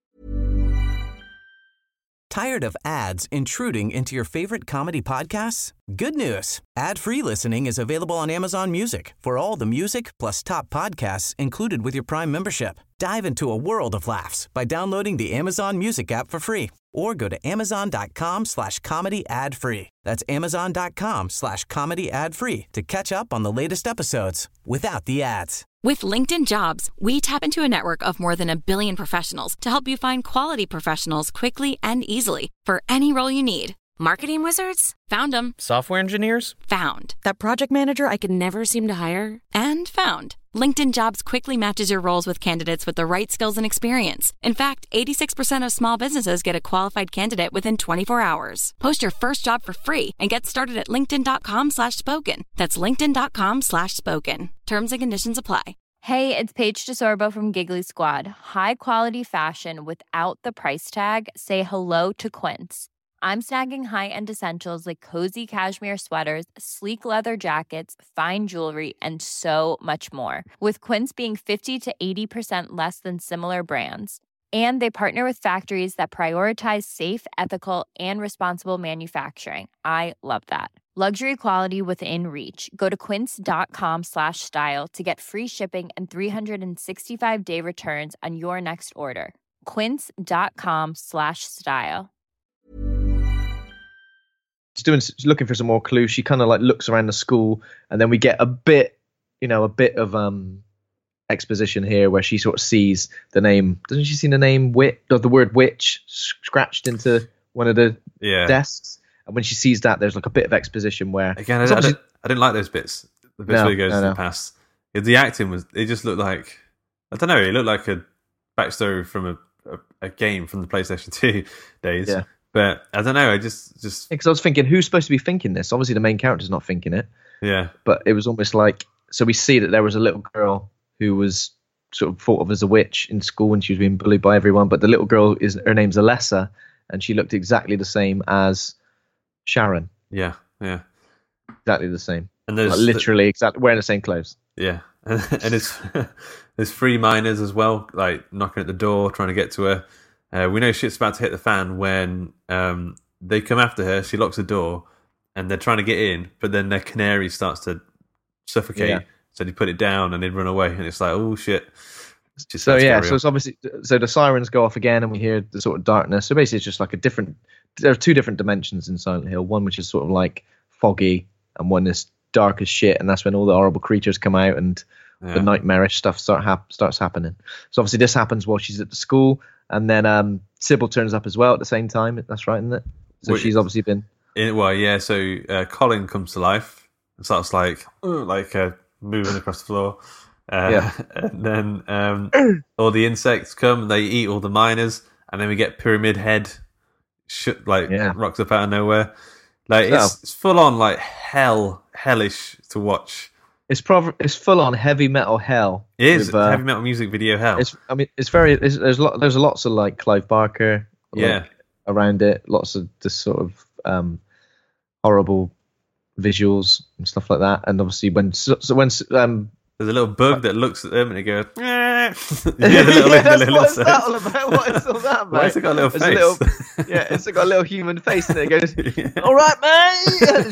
Tired of ads intruding into your favorite comedy podcasts? Good news. Ad-free listening is available on Amazon Music for all the music plus top podcasts included with your Prime membership. Dive into a world of laughs by downloading the Amazon Music app for free or go to amazon.com/comedy ad-free. That's amazon.com/comedy ad-free to catch up on the latest episodes without the ads. With LinkedIn Jobs, we tap into a network of more than 1 billion professionals to help you find quality professionals quickly and easily for any role you need. Marketing wizards? Found them. Software engineers? Found. That project manager I could never seem to hire? And found. LinkedIn Jobs quickly matches your roles with candidates with the right skills and experience. In fact, 86% of small businesses get a qualified candidate within 24 hours. Post your first job for free and get started at linkedin.com/spoken. That's linkedin.com/spoken. Terms and conditions apply. Hey, it's Paige DeSorbo from Giggly Squad. High quality fashion without the price tag. Say hello to Quince. I'm snagging high-end essentials like cozy cashmere sweaters, sleek leather jackets, fine jewelry, and so much more. With Quince being 50 to 80% less than similar brands. And they partner with factories that prioritize safe, ethical, and responsible manufacturing. I love that. Luxury quality within reach. Go to quince.com/style to get free shipping and 365-day returns on your next order. Quince.com/style. She's looking for some more clues. She kind of like looks around the school, and then we get a bit of exposition here where she sort of sees the name. Doesn't she see the name the word witch scratched into one of the desks? And when she sees that, there's like a bit of exposition where again, I didn't like those bits. The bits where he goes to the past. The acting it just looked like, I don't know. It looked like a backstory from a game from the PlayStation 2 days. Yeah. But I don't know. I just because I was thinking, who's supposed to be thinking this? Obviously, the main character's not thinking it. Yeah. But it was almost like, so we see that there was a little girl who was sort of thought of as a witch in school, and she was being bullied by everyone. But the little girl her name's Alessa, and she looked exactly the same as Sharon. Yeah. Exactly the same. And there's literally exactly wearing the same clothes. Yeah. And there's 3 miners as well, like knocking at the door, trying to get to her. We know shit's about to hit the fan when they come after her. She locks the door, and they're trying to get in, but then their canary starts to suffocate. Yeah. So they put it down and they run away, and it's like, oh shit. So it's obviously the sirens go off again, and we hear the sort of darkness. So basically, it's just like there are 2 different dimensions in Silent Hill. One which is sort of like foggy, and one is dark as shit, and that's when all the horrible creatures come out and the nightmarish stuff starts happening. So obviously, this happens while she's at the school. And then Sybil turns up as well at the same time. That's right, isn't it? So she's obviously been... So Colin comes to life and starts moving across the floor. And then all the insects come and they eat all the miners. And then we get Pyramid Head rocks up out of nowhere. It's full on like hellish to watch. It's full on heavy metal hell. It is heavy metal music video hell. There's lots of like Clive Barker around it. Lots of this sort of horrible visuals and stuff like that. And obviously when there's a little bug that looks at them and it goes. What's that all about? What is all that about? Why has it got a little face? It's got a little human face and it goes, all right, mate,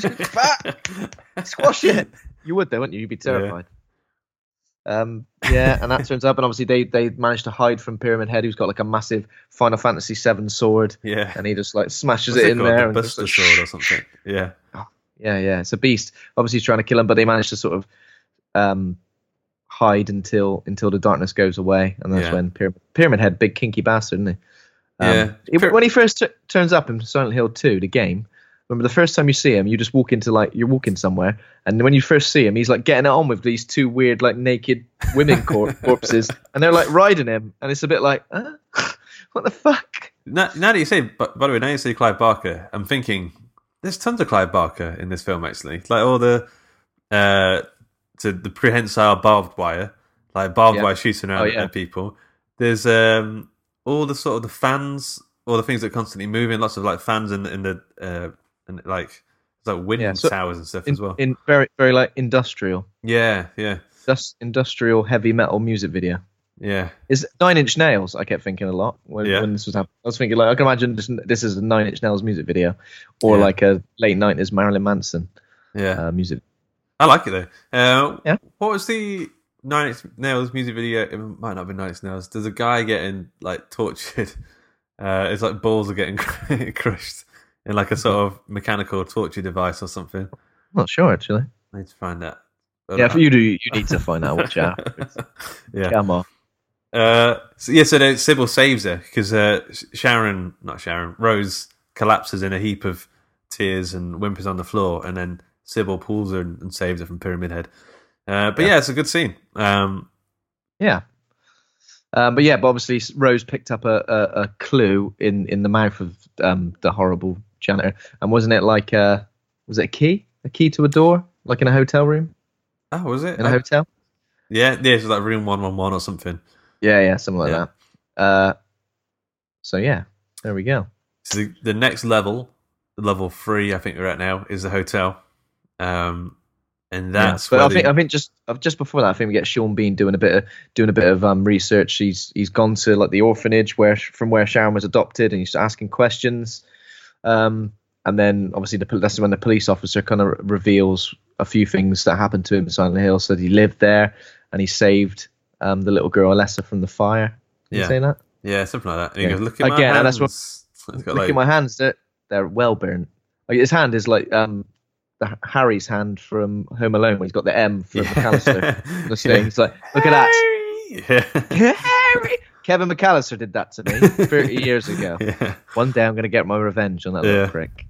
squash it. You would though, wouldn't you? You'd be terrified. And that turns up, and obviously they managed to hide from Pyramid Head, who's got like a massive Final Fantasy VII sword. Yeah, and he just like smashes it in there. The Buster sword or something. Yeah. Yeah. It's a beast. Obviously, he's trying to kill him, but they managed to sort of hide until the darkness goes away, and that's when Pyramid Head, big kinky bastard, isn't he? When he first turns up in Silent Hill 2, the game. Remember the first time you see him, you just walk into you're walking somewhere, and when you first see him, he's like getting it on with these 2 weird like naked women corpses, and they're like riding him, and it's a bit like, what the fuck? Now that you say, by the way, now you say Clive Barker, I'm thinking there's tons of Clive Barker in this film actually, like all the prehensile barbed wire, like barbed wire shooting around at people. There's all the sort of the fans, all the things that are constantly moving, lots of like fans in the and like it's like wind towers and stuff as well. In very, very like industrial. Yeah. That's industrial heavy metal music video. Yeah. Is 9 Inch Nails? I kept thinking a lot when this was happening. I was thinking I can imagine this is a 9 Inch Nails music video, or like a late 90s Marilyn Manson music. I like it though. What was the 9 Inch Nails music video? It might not have been 9 Inch Nails. There's a guy getting like tortured. It's like balls are getting crushed in like a sort of mechanical torture device or something. I'm not sure actually. I need to find that. If you do, you need to find out what yeah. Come on. So Sybil saves her because Rose collapses in a heap of tears and whimpers on the floor, and then Sybil pulls her and saves her from Pyramid Head. But yeah, it's a good scene. Yeah. But obviously Rose picked up a clue in the mouth of the horrible janitor, and wasn't it like was it a key to a door, like in a hotel room? Oh, was it in a hotel? Yeah, it was like room 111 or something. Yeah, something like that. So yeah, there we go. So the next level, level 3, I think we're at now, is the hotel. And that's but I think just before that, I think we get Sean Bean doing a bit of research. He's gone to like the orphanage from where Sharon was adopted, and he's asking questions. And then obviously that's when the police officer kind of reveals a few things that happened to him in Silent Hill. So he lived there and he saved the little girl Alessa from the fire. Did you say that? Yeah, something like that. And he goes, "Look at my Again, hands." And that's what. Look at my hands. They're well burnt. Like, his hand is like Harry's hand from Home Alone, when he's got the M for McAllister. The thing. It's like, look at that. Harry. Kevin McAllister did that to me 30 years ago. Yeah. One day I'm going to get my revenge on that little prick.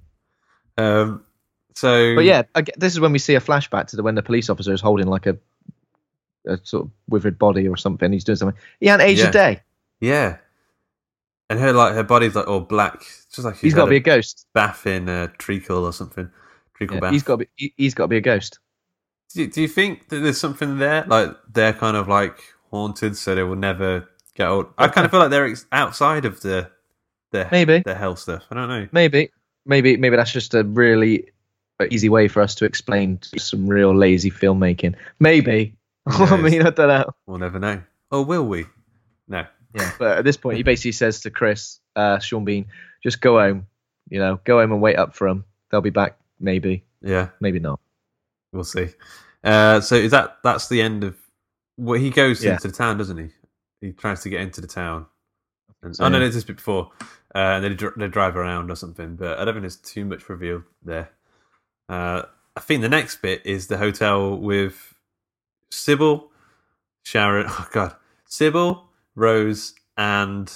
But yeah, this is when we see a flashback to when the police officer is holding like a sort of withered body or something. He's doing something. He hadn't aged a day. Yeah. And her body's like all black. It's just like he's got to be a ghost. Bath in treacle or something. Treacle bath. He's got to be a ghost. Do you think that there's something there? Like they're kind of like haunted, so they will never get old. I kind of feel like they're outside of the hell stuff. I don't know. Maybe that's just a really easy way for us to explain some real lazy filmmaking. Maybe. I mean, I don't know. We'll never know. Or will we? No. Yeah. But at this point, he basically says to Chris, Sean Bean, just go home. Go home and wait up for them. They'll be back. Maybe. Yeah. Maybe not. We'll see. So is that's the end of? Well, he goes into the town, doesn't he? He tries to get into the town. No, there's this bit before. And they drive around or something, but I don't think there's too much revealed there. I think the next bit is the hotel with Sybil, Sharon. Oh God, Sybil, Rose, and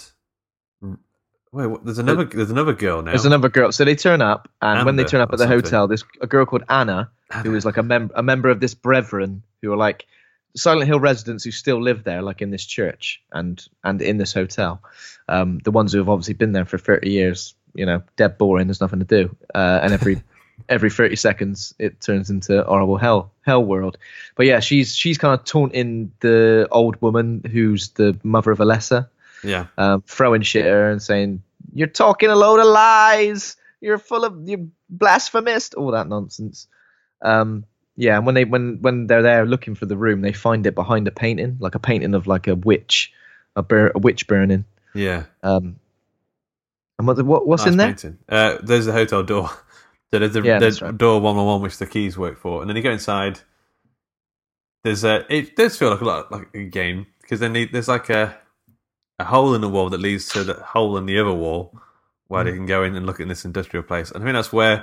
wait. There's another girl now. There's another girl. So they turn up, and when they turn up at the hotel, there's a girl called Anna, who is like a member of this Brethren, who are like Silent Hill residents who still live there, like in this church and in this hotel. The ones who have obviously been there for 30 years, dead boring. There's nothing to do, and every 30 seconds it turns into horrible hell world. But yeah, she's kind of taunting the old woman who's the mother of Alessa. Yeah. Throwing shit at her and saying, "You're talking a load of lies. You're blasphemous," all that nonsense. Yeah, and when they're there looking for the room, they find it behind a painting, like a painting of like a witch burning. Yeah. And what's in there? Painting. There's the hotel door. So there's the door 111, which the keys work for, and then you go inside. It does feel like a lot like a game, because then there's like a hole in the wall that leads to the hole in the other wall where they can go in and look at this industrial place. And I think that's where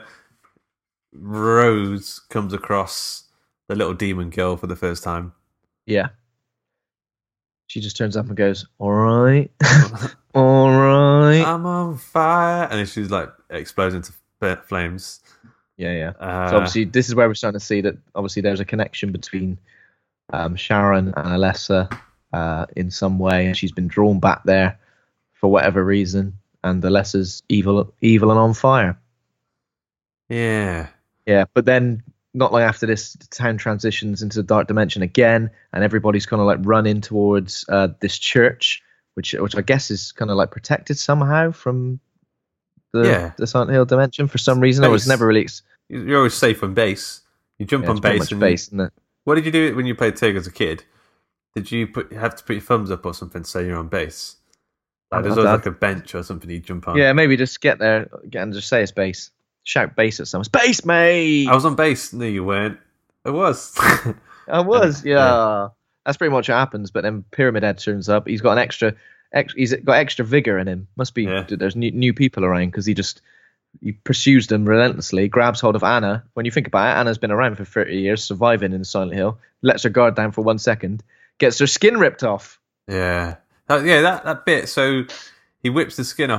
Rose comes across the little demon girl for the first time. Yeah. She just turns up and goes, "All right, all right, I'm on fire," and then she's like explodes into flames. Yeah. So obviously, this is where we're starting to see that obviously there's a connection between Sharon and Alessa in some way, and she's been drawn back there for whatever reason, and Alessa's evil and on fire. Yeah. But then not long after this, the town transitions into the dark dimension again, and everybody's kind of like running towards this church, which I guess is kind of like protected somehow from the Silent Hill dimension for some reason. It was never really. You're always safe on base. You jump on base. Isn't it? What did you do when you played TIG as a kid? Did you have to put your thumbs up or something to say you're on base? Like there's always like a bench or something you jump on. Yeah, maybe just get there and just say it's base. Shout base at someone. Space, mate! I was on base. No, you weren't. I was. I was, yeah. That's pretty much what happens. But then Pyramid Head turns up. He's got he's got extra vigor in him. Must be there's new people around, because he pursues them relentlessly, grabs hold of Anna. When you think about it, Anna's been around for 30 years, surviving in Silent Hill, lets her guard down for 1 second, gets her skin ripped off. Yeah. That bit. So he whips the skin off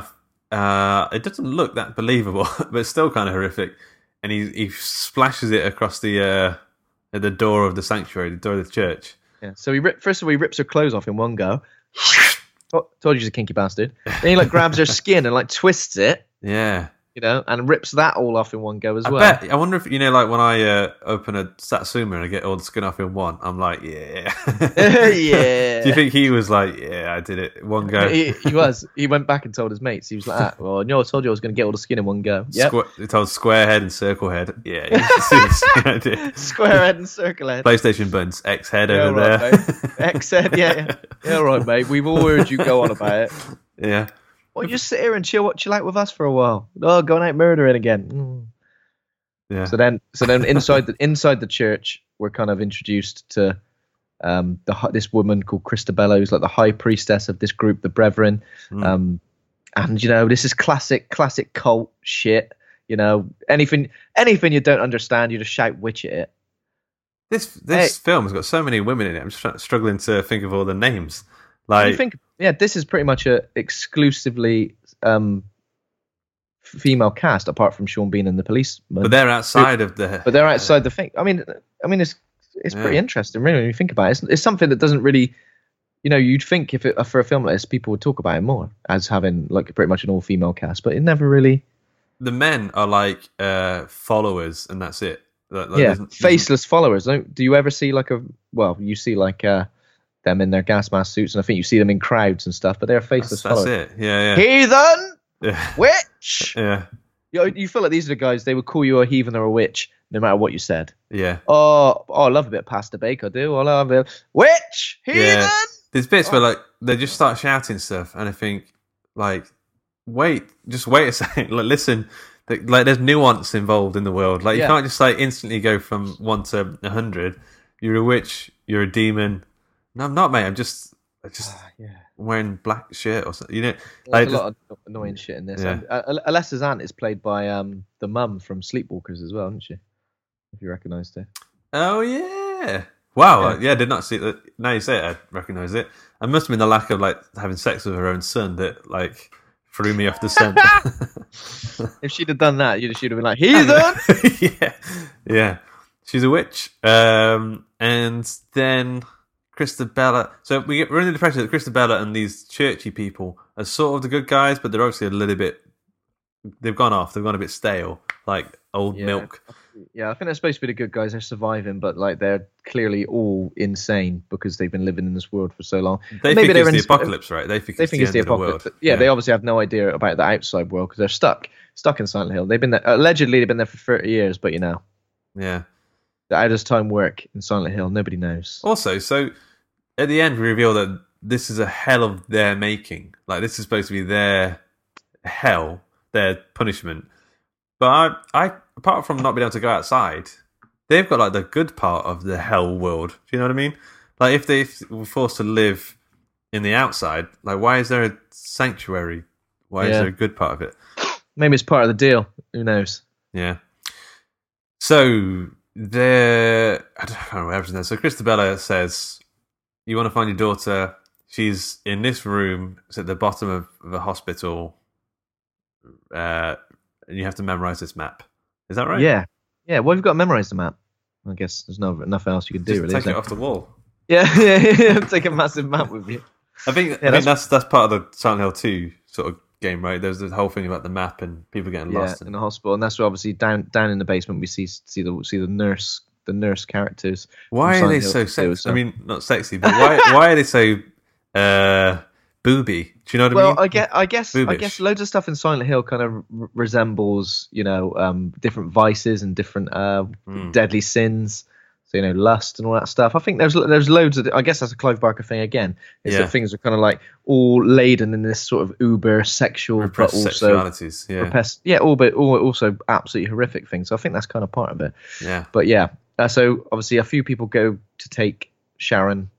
it doesn't look that believable, but it's still kind of horrific. And he splashes it across the at the door of the sanctuary, the door of the church. Yeah. So first of all, he rips her clothes off in one go. Told you he's a kinky bastard. Then he grabs her skin and twists it. Yeah. And rips that all off in one go as well. I wonder if, when I open a Satsuma and I get all the skin off in one, I'm like, yeah. Yeah. Do you think he was like, yeah, I did it one go? He was. He went back and told his mates. He was like, well, I told you I was going to get all the skin in one go. Yep. He told square head and circle head. Yeah. Square head and circle head. PlayStation buttons, X head over there. X head, yeah. Yeah, all right, mate. We've all heard you go on about it. Yeah. Well, just sit here and chill out with us for a while. Oh, going out murdering again. Yeah. So then inside the church, we're kind of introduced to this woman called Christabella, who's like the high priestess of this group, the Brethren. And this is classic cult shit. Anything you don't understand, you just shout witch at it. This film has got so many women in it. I'm just struggling to think of all the names. This is pretty much a exclusively female cast, apart from Sean Bean and the policeman. But they're outside of the. But they're outside the thing. I mean, it's pretty interesting, really, when you think about it. It's something that doesn't really, you'd think for a film like this, people would talk about it more as having pretty much an all-female cast, but it never really. The men are followers, and that's it. Faceless followers. Do you ever see you see them in their gas mask suits, and I think you see them in crowds and stuff, but they're faceless followers. That's it. Yeah. Heathen, yeah. Witch. Yeah. You feel like these are the guys. They would call you a heathen or a witch, no matter what you said. Yeah. Oh, I love a bit of pasta bake. I do. I love it. Witch, heathen. Yeah. There's bits where they just start shouting stuff, and I think wait a second. Listen. There's nuance involved in the world. You can't just instantly go from 1 to 100. You're a witch. You're a demon. No, I'm not, mate. I'm just wearing black shirt or something. There's a lot of annoying shit in this. Yeah. Alessa's aunt is played by the mum from Sleepwalkers as well, isn't she? If you recognised her. Oh yeah! Wow. Yeah, I did not see that. Now you say it, I recognise it. It must have been the lack of having sex with her own son that threw me off the scent. If she'd have done that, she'd have been like, heathen. Yeah. She's a witch. And then Christabella. So we're in the impression that Christabella and these churchy people are sort of the good guys, but they're obviously a little bit. They've gone off. They've gone a bit stale, like old milk. Yeah, I think they're supposed to be the good guys. They're surviving, but they're clearly all insane because they've been living in this world for so long. They think it's the apocalypse, right? They think it's the apocalypse. The yeah, they obviously have no idea about the outside world because they're stuck in Silent Hill. They've been there, allegedly they've been there for 30 years, but Yeah. The how does time work in Silent Hill? Nobody knows. Also, so at the end we reveal that this is a hell of their making. This is supposed to be their hell, their punishment. But I apart from not being able to go outside, they've got the good part of the hell world. Do you know what I mean? If they were forced to live in the outside, why is there a sanctuary? Why is there a good part of it? Maybe it's part of the deal. Who knows? Yeah. So I don't know what happens there. So Christabella says, "You want to find your daughter? She's in this room. It's at the bottom of a hospital. And you have to memorize this map." Is that right? Yeah. Well, you've got to memorize the map. I guess there's nothing else you can do. Just really. Take it off the wall. Yeah. Take a massive map with you. I think that's part of the Silent Hill 2 sort of game, right? There's the whole thing about the map and people getting lost in the hospital, and that's where obviously down in the basement we see the nurse characters. Why are they so sexy? I mean, not sexy, but why are they so booby? Do you know what I mean? Well, I guess loads of stuff in Silent Hill kind of resembles, different vices and different deadly sins. So, lust and all that stuff. I think there's loads of. I guess that's a Clive Barker thing again. That things are kind of all laden in this sort of uber sexual, repressed but also sexualities. all also absolutely horrific things. So I think that's kind of part of it. Yeah. But so obviously a few people go to take Sharon.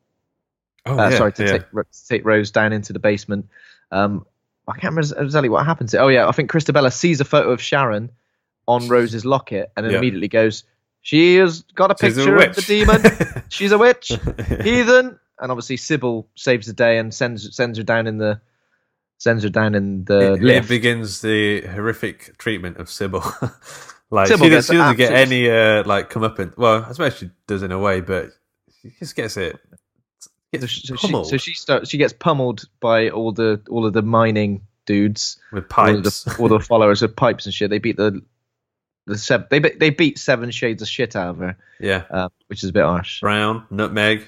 Take Rose down into the basement. I can't remember exactly what happens. I think Christabella sees a photo of Sharon on Rose's locket and then immediately goes, "She has got a picture of the demon. She's a witch, heathen." And obviously Sybil saves the day and sends her down in the sends her down in the It lift. begins the horrific treatment of Sybil. Like Sybil she gets doesn't get absolute- any like comeuppance. Well, I suppose she does in a way, but she just gets it. Pummeled She gets pummeled by all of the mining dudes with pipes. all the followers with pipes and shit. They beat they beat 7 shades of shit out of her. Yeah, which is a bit harsh. Brown, nutmeg,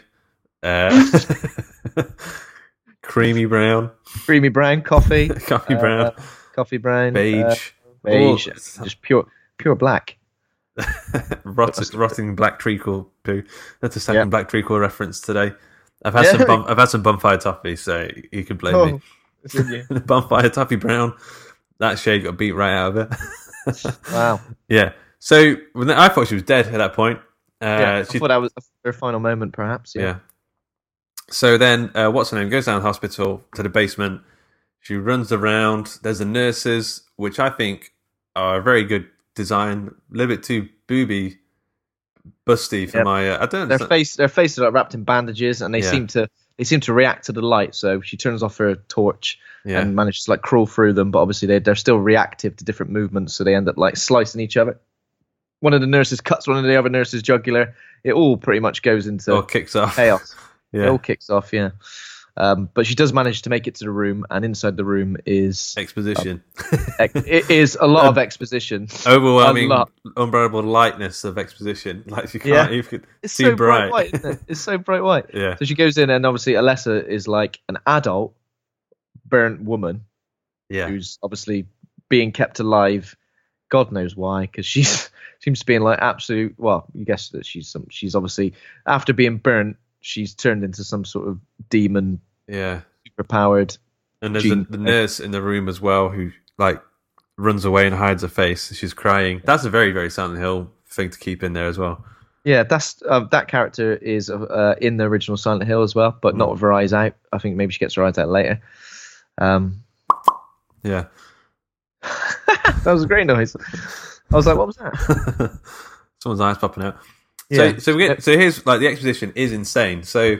creamy brown, coffee, coffee brown, coffee brown, beige, beige, just pure black. rotting black treacle poo. That's a second Yeah. black treacle reference today. I've had some bonfire toffee, so you can blame me. It's in you. The bonfire toffee brown, that shade got beat right out of it. Wow. Yeah. So I thought she was dead at that point. I thought that was her final moment, perhaps. Yeah. So then, what's her name goes down to the hospital to the basement. She runs around. There's the nurses, which I think are a very good design. A little bit too booby, busty for my. I don't. Their faces are wrapped in bandages, and they seem to react to the light. So she turns off her torch and manages to like crawl through them. But obviously they're still reactive to different movements, so they end up like slicing each other. One of the nurses cuts one of the other nurses' jugular. It all pretty much goes into kicks off chaos. Yeah. It all kicks off. Yeah. But she does manage to make it to the room, and inside the room is exposition. It is a lot of exposition. Overwhelming, unbearable lightness of exposition. Like you can't even it's see so bright. white, isn't it? It's so bright white. Yeah. So she goes in, and obviously Alessa is like an adult, burnt woman. Yeah. Who's obviously being kept alive. God knows why, because she seems to be in like absolute. Well, you guess that she's obviously after being burnt, she's turned into some sort of demon. Yeah. Superpowered. And there's the nurse in the room as well who like runs away and hides her face. She's crying. That's a very, very Silent Hill thing to keep in there as well. Yeah, that's that character is in the original Silent Hill as well, but not with her eyes out. I think maybe she gets her eyes out later. Yeah. That was a great noise. I was like, what was that? Someone's eyes popping out. Yeah. So here's like the exposition is insane. So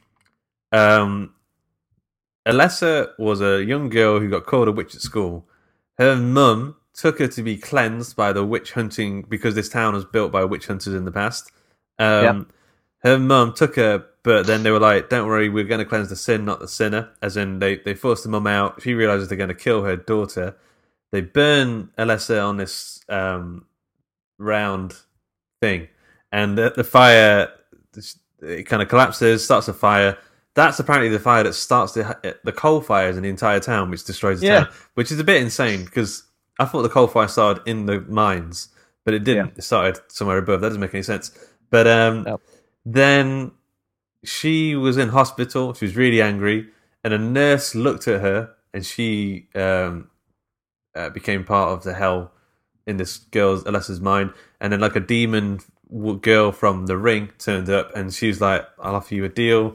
Alessa was a young girl who got called a witch at school. Her mum took her to be cleansed by the witch hunting because this town was built by witch hunters in the past. Her mum took her, but then they were like, don't worry, we're going to cleanse the sin, not the sinner. As in, they forced the mum out. She realizes they're going to kill her daughter. They burn Alessa on this round thing. And the fire, it kind of collapses, starts a fire. That's apparently the fire that starts the coal fires in the entire town, which destroys the town. Which is a bit insane, because I thought the coal fire started in the mines, but it didn't. It started somewhere above. That doesn't make any sense. But then she was in hospital. She was really angry, and a nurse looked at her, and she became part of the hell in this girl's Alessa's mind. And then like a demon girl from The Ring turned up, and she was like, I'll offer you a deal.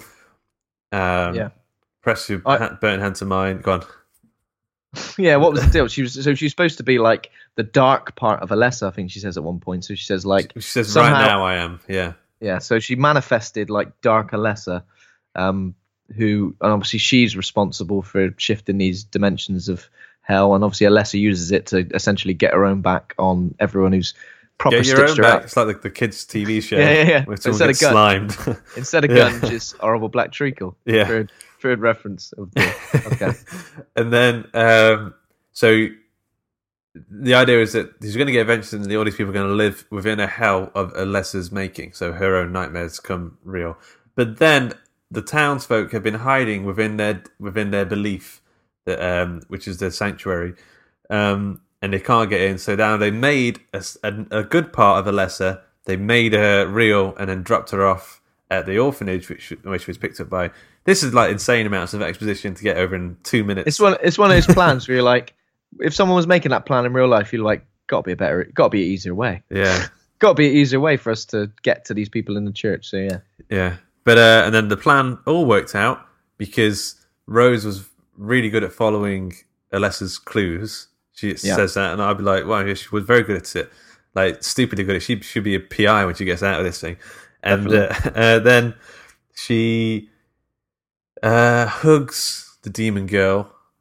Press your burnt hand to mine. Go on. Yeah, what was the deal? She was supposed to be like the dark part of Alessa, I think she says at one point. So she says like, she says somehow, right now I am. Yeah. So she manifested like dark Alessa, and obviously she's responsible for shifting these dimensions of hell, and obviously Alessa uses it to essentially get her own back on everyone who's proper Get your own stitched her back. up. It's like the kids' TV show. Yeah. Where someone gets slimed. Instead of guns, just horrible black treacle. Yeah. Third reference of the podcast. And then, so the idea is that he's going to get vengeance, and all these people are going to live within a hell of Alessa's making. So her own nightmares come real. But then the townsfolk have been hiding within their belief that, which is their sanctuary, and they can't get in. So now they made a good part of Alessa. They made her real and then dropped her off at the orphanage, which was picked up by. This is like insane amounts of exposition to get over in 2 minutes. It's one of those plans where you're like, if someone was making that plan in real life, you're like, got to be an easier way. Yeah, got to be an easier way for us to get to these people in the church. So yeah. But and then the plan all worked out because Rose was really good at following Alessa's clues. She says that, and I'd be like, wow, she was very good at it, like stupidly good. She should be a PI when she gets out of this thing. And then she hugs the demon girl,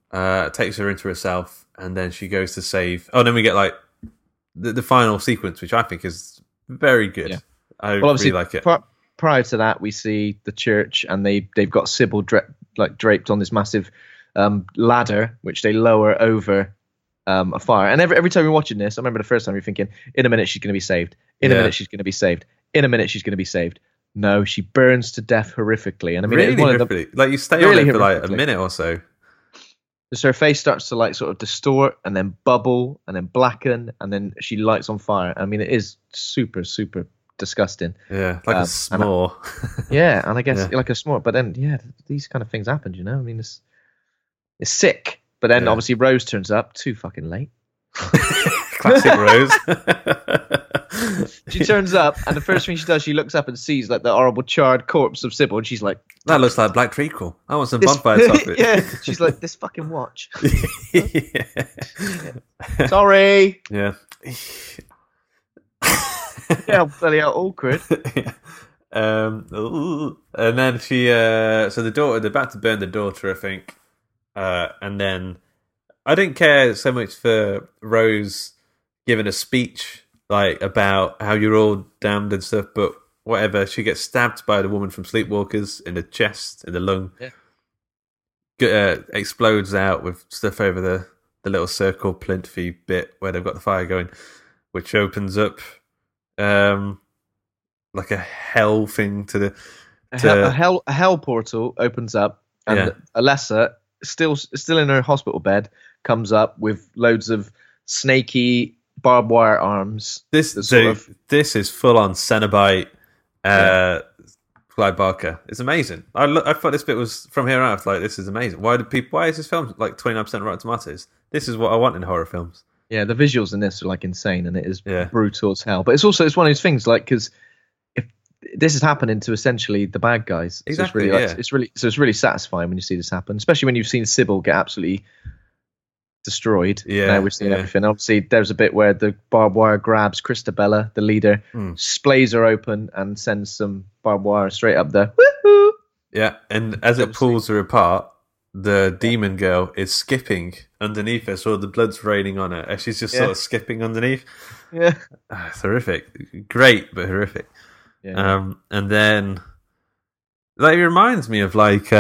takes her into herself, and then she goes to save. Oh, then we get like the final sequence, which I think is very good. Yeah. I really like it. Prior to that, we see the church, and they've got Sybil draped on this massive ladder, which they lower over a fire. And every time you're watching this, I remember the first time you're thinking, in a minute she's going to be saved. In a minute she's going to be saved. In a minute she's going to be saved. No, she burns to death horrifically. And I mean, really it's one horrifically. of the, like you stay really on it for like a minute or so. So her face starts to like sort of distort and then bubble and then blacken, and then she lights on fire. I mean, it is super, super disgusting. Yeah, like a s'more. Yeah, and I guess like a s'more. But then, these kind of things happen, you know? I mean, it's sick. But then obviously Rose turns up too fucking late. Classic Rose. She turns up, and the first thing she does, she looks up and sees like the horrible charred corpse of Sybil, and she's like, "That looks like black treacle. I want some bonfire topic." Yeah, she's like, "This fucking watch." Sorry. Yeah. Yeah, bloody awkward. And then she, so the daughter, they're about to burn the daughter, I think, and then I didn't care so much for Rose giving a speech like about how you're all damned and stuff, but whatever. She gets stabbed by the woman from Sleepwalkers in the chest, in the lung. Yeah. Explodes out with stuff over the little circle plinthy bit where they've got the fire going, which opens up like a hell thing to the a hell portal opens up, and Alessa, still in her hospital bed, comes up with loads of snaky barbed wire arms. This is full on Cenobite Clive Barker. It's amazing. I thought this bit was from here out. Like, this is amazing. Why is this film like 29% Rotten Tomatoes? This is what I want in horror films. Yeah, the visuals in this are like insane, and it is brutal as hell. But it's one of those things, like, because if this is happening to essentially the bad guys, exactly, so it's really satisfying when you see this happen, especially when you've seen Sybil get absolutely destroyed. Now we've seen everything. Obviously, there's a bit where the barbed wire grabs Christabella, the leader, splays her open, and sends some barbed wire straight up there. Woo-hoo! Yeah, and as it pulls her apart, the demon girl is skipping underneath her, so the blood's raining on her, and she's just sort of skipping underneath. Yeah, it's horrific. Great, but horrific. Yeah. And then, like, it reminds me of like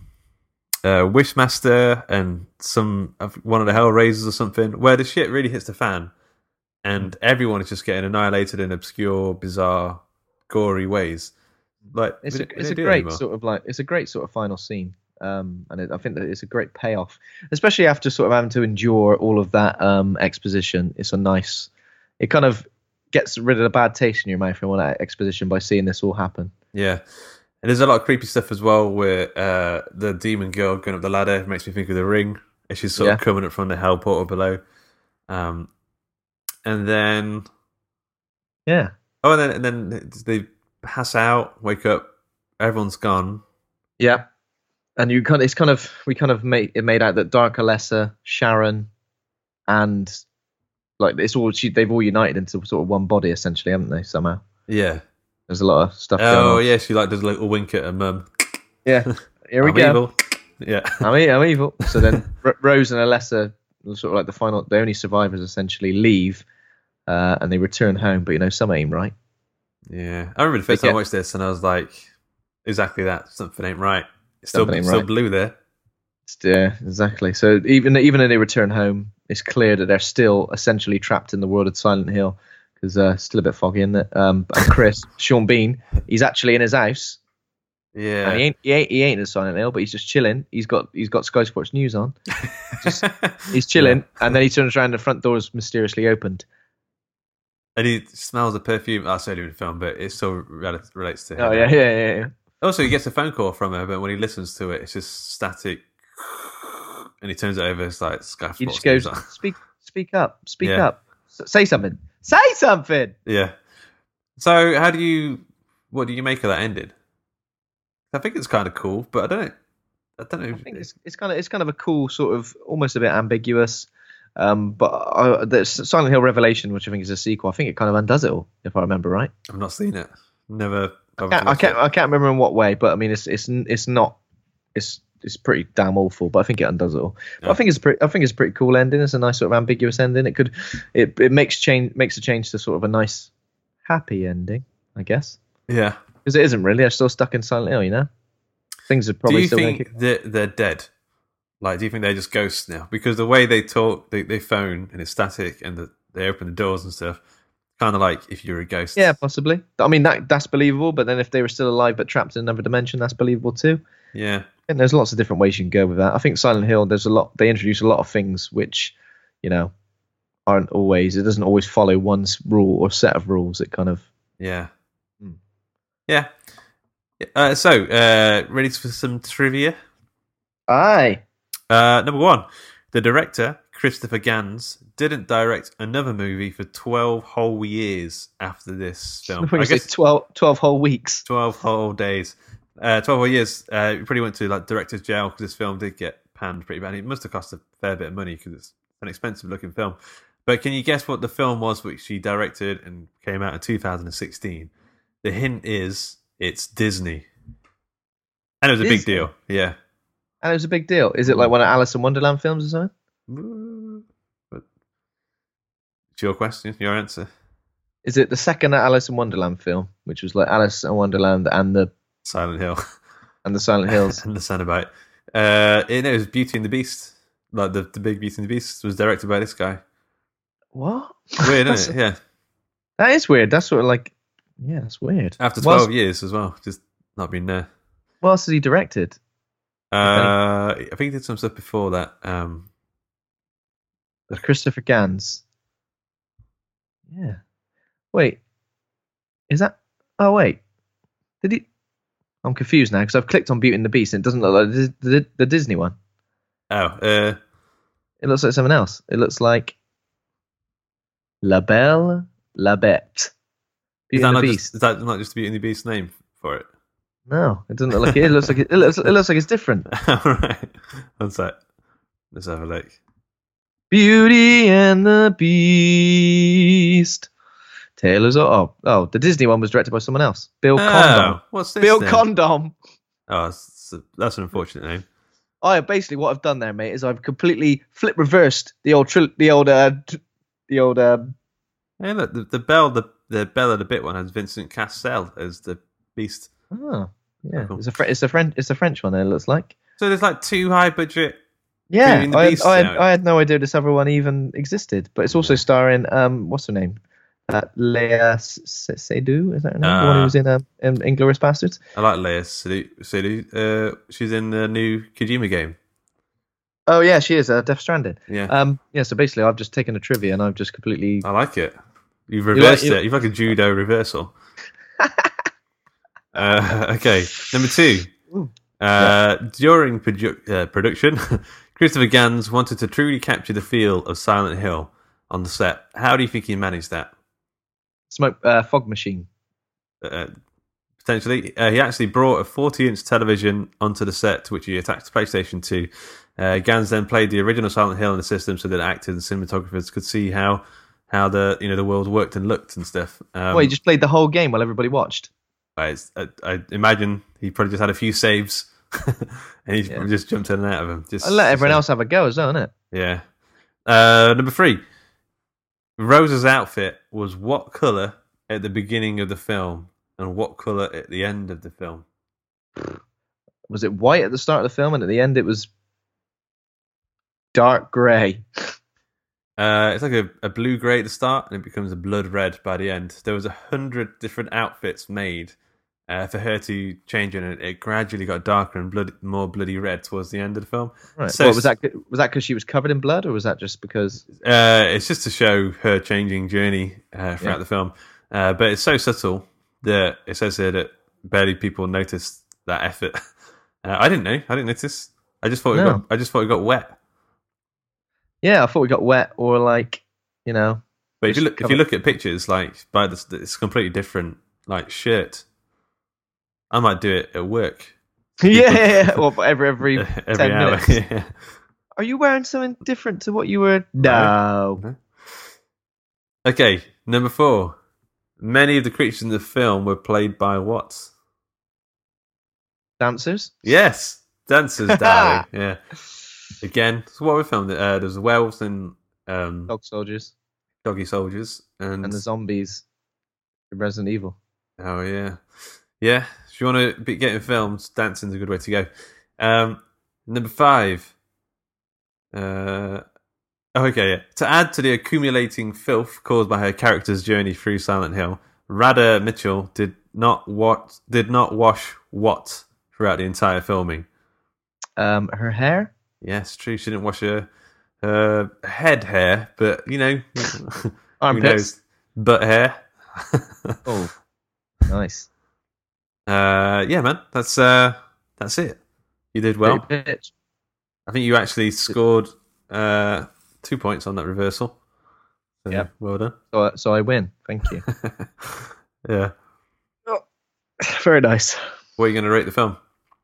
Wishmaster and some of one of the Hellraisers or something, where the shit really hits the fan, and everyone is just getting annihilated in obscure, bizarre, gory ways. Like, it's a great sort of final scene. And I think that it's a great payoff, especially after sort of having to endure all of that exposition. It kind of gets rid of the bad taste in your mouth from all that exposition by seeing this all happen. Yeah. And there's a lot of creepy stuff as well, where the demon girl going up the ladder makes me think of The Ring, and she's sort of coming up from the hell portal below. And then... Yeah. Oh, and then they pass out, wake up, everyone's gone. Yeah. And we made out that Dark Alessa, Sharon, and like they've all united into sort of one body essentially, haven't they? Somehow. Yeah. There's a lot of stuff going on. Oh yeah, she like does a little wink at her mum. Yeah. Here we I'm go. Evil. Yeah. I'm evil. So then Rose and Alessa, sort of like the only survivors essentially, leave, and they return home. But some ain't right. Yeah, I remember the first time I watched this, and I was like, exactly that. Something ain't right. It's still blue there. Yeah, exactly. So even though they return home, it's clear that they're still essentially trapped in the world of Silent Hill, because still a bit foggy, isn't it? And Chris, Sean Bean, he's actually in his house. Yeah, and he ain't in Silent Hill, but he's just chilling. He's got Sky Sports News on. He's chilling, and then he turns around, the front door is mysteriously opened. And he smells the perfume. That's earlier in the film, but it still relates to him. Oh yeah. Also, he gets a phone call from her, but when he listens to it, it's just static. And he turns it over. It's like Sky Sports. He just goes, "Speak up, speak up, say something, say something." Yeah. So, what do you make of that ending? I think it's kind of cool, but I don't know. I think it's kind of a cool sort of, almost a bit ambiguous. But the Silent Hill Revelation, which I think is a sequel, I think it kind of undoes it all, if I remember right. I've not seen it. Never. I can't remember in what way, but I mean, it's it's pretty damn awful. But I think it undoes it all. But I think it's a pretty cool ending. It's a nice sort of ambiguous ending. It makes a change to sort of a nice happy ending, I guess. Yeah, because it isn't really. They're still stuck in Silent Hill, you know. Things are probably. Do you think they're dead? Like, do you think they're just ghosts now? Because the way they talk, they phone and it's static, and they open the doors and stuff. Kind of like if you're a ghost. Yeah, possibly. I mean, that's believable. But then if they were still alive but trapped in another dimension, that's believable too. Yeah. And there's lots of different ways you can go with that. I think Silent Hill, they introduce a lot of things which, you know, aren't always. It doesn't always follow one rule or set of rules. It kind of. Yeah. Yeah. So, ready for some trivia? Aye. Number 1, the director, Christopher Gans, didn't direct another movie for 12 whole years after this film. I guess 12 whole weeks. 12 whole days. 12 whole years. He pretty went to like director's jail because this film did get panned pretty bad. It must have cost a fair bit of money because it's an expensive looking film. But can you guess what the film was which he directed and came out in 2016? The hint is it's Disney. And it was a big deal. Yeah. And it was a big deal. Is it like one of Alice in Wonderland films or something? It's your question, your answer. Is it the second Alice in Wonderland film, which was like Alice in Wonderland and the Silent Hill and the Silent Hills and the Cenobite? It was Beauty and the Beast. Like the big Beauty and the Beast was directed by this guy. What? Weird, isn't it? Yeah. That is weird. That's sort of like, yeah, that's weird. After 12 years as well, just not been there. What else has he directed? I think he did some stuff before that. Christopher Gans. Yeah. Wait. Is that? Oh wait. Did he? I'm confused now because I've clicked on Beauty and the Beast and it doesn't look like the Disney one. Oh. It looks like something else. It looks like La Belle, La Bête. Is that not just Beauty and the Beast's name for it? No, it doesn't look like it. It looks like it looks like it's different. All right. One sec. Let's have a look. Beauty and the Beast. Taylor's the Disney one was directed by someone else. Bill Condom. What's this? Bill then? Condom. Oh, that's an unfortunate name. Basically what I've done there, mate, is I've completely reversed the old. Hey, look, the Belle of the Bit one has Vincent Cassel as the Beast. Oh, yeah. Cool. It's a French one. It looks like. So there's like 2 high budget. Yeah, I had no idea this other one even existed, but it's also starring what's her name, Léa Seydoux, is that her name? The one who was in Inglourious Basterds. I like Léa Seydoux. She's in the new Kojima game. Oh yeah, she is Death Stranding. Yeah. Yeah. So basically, I've just taken a trivia and I've just completely. I like it. You've reversed it. You've like a judo reversal. Okay, number 2. During production, Christopher Gans wanted to truly capture the feel of Silent Hill on the set. How do you think he managed that? Fog machine. Potentially. He actually brought a 40-inch television onto the set, to which he attached PlayStation 2. Gans then played the original Silent Hill in the system so that actors and cinematographers could see how the world worked and looked and stuff. He just played the whole game while everybody watched. I imagine he probably just had a few saves and he just jumped in and out of them. Just let everyone else have a go as well, isn't it? Yeah. Number 3. Rose's outfit was what colour at the beginning of the film and what colour at the end of the film? Was it white at the start of the film and at the end it was dark grey? It's like a blue-grey at the start and it becomes a blood red by the end. There was 100 different outfits made for her to change in, and it gradually got darker and more bloody red towards the end of the film. Right. So was that because she was covered in blood, or was that just because? It's just to show her changing journey throughout the film. But it's so subtle that it says here that barely people noticed that effort. I didn't know. I didn't notice. I just thought it got wet. Yeah, I thought we got wet, or like, you know. But if you look at pictures, like it's completely different, like shirt. I might do it at work. Yeah. Well, every 10 hour. minutes. Yeah. Are you wearing something different to what you were? No. Okay, number 4. Many of the creatures in the film were played by what? Dancers? Yes. Dancer's Diary. Yeah. Again, so what we filmed, there's the werewolves and Dog soldiers. doggy soldiers and And the zombies in Resident Evil. Oh yeah, yeah. If you want to be getting filmed, dancing's a good way to go. Number 5. Okay, yeah. To add to the accumulating filth caused by her character's journey through Silent Hill, Radha Mitchell did not wash what throughout the entire filming. Her hair? Yes, true. She didn't wash her head hair, but you know, who Armpits. knows? Butt hair. Oh, nice. Yeah, man. That's it. You did well. Pretty bitch. I think you actually scored 2 points on that reversal. So, Yep. Well done. So I win. Thank you. Yeah. Very nice. What are you going to rate the film?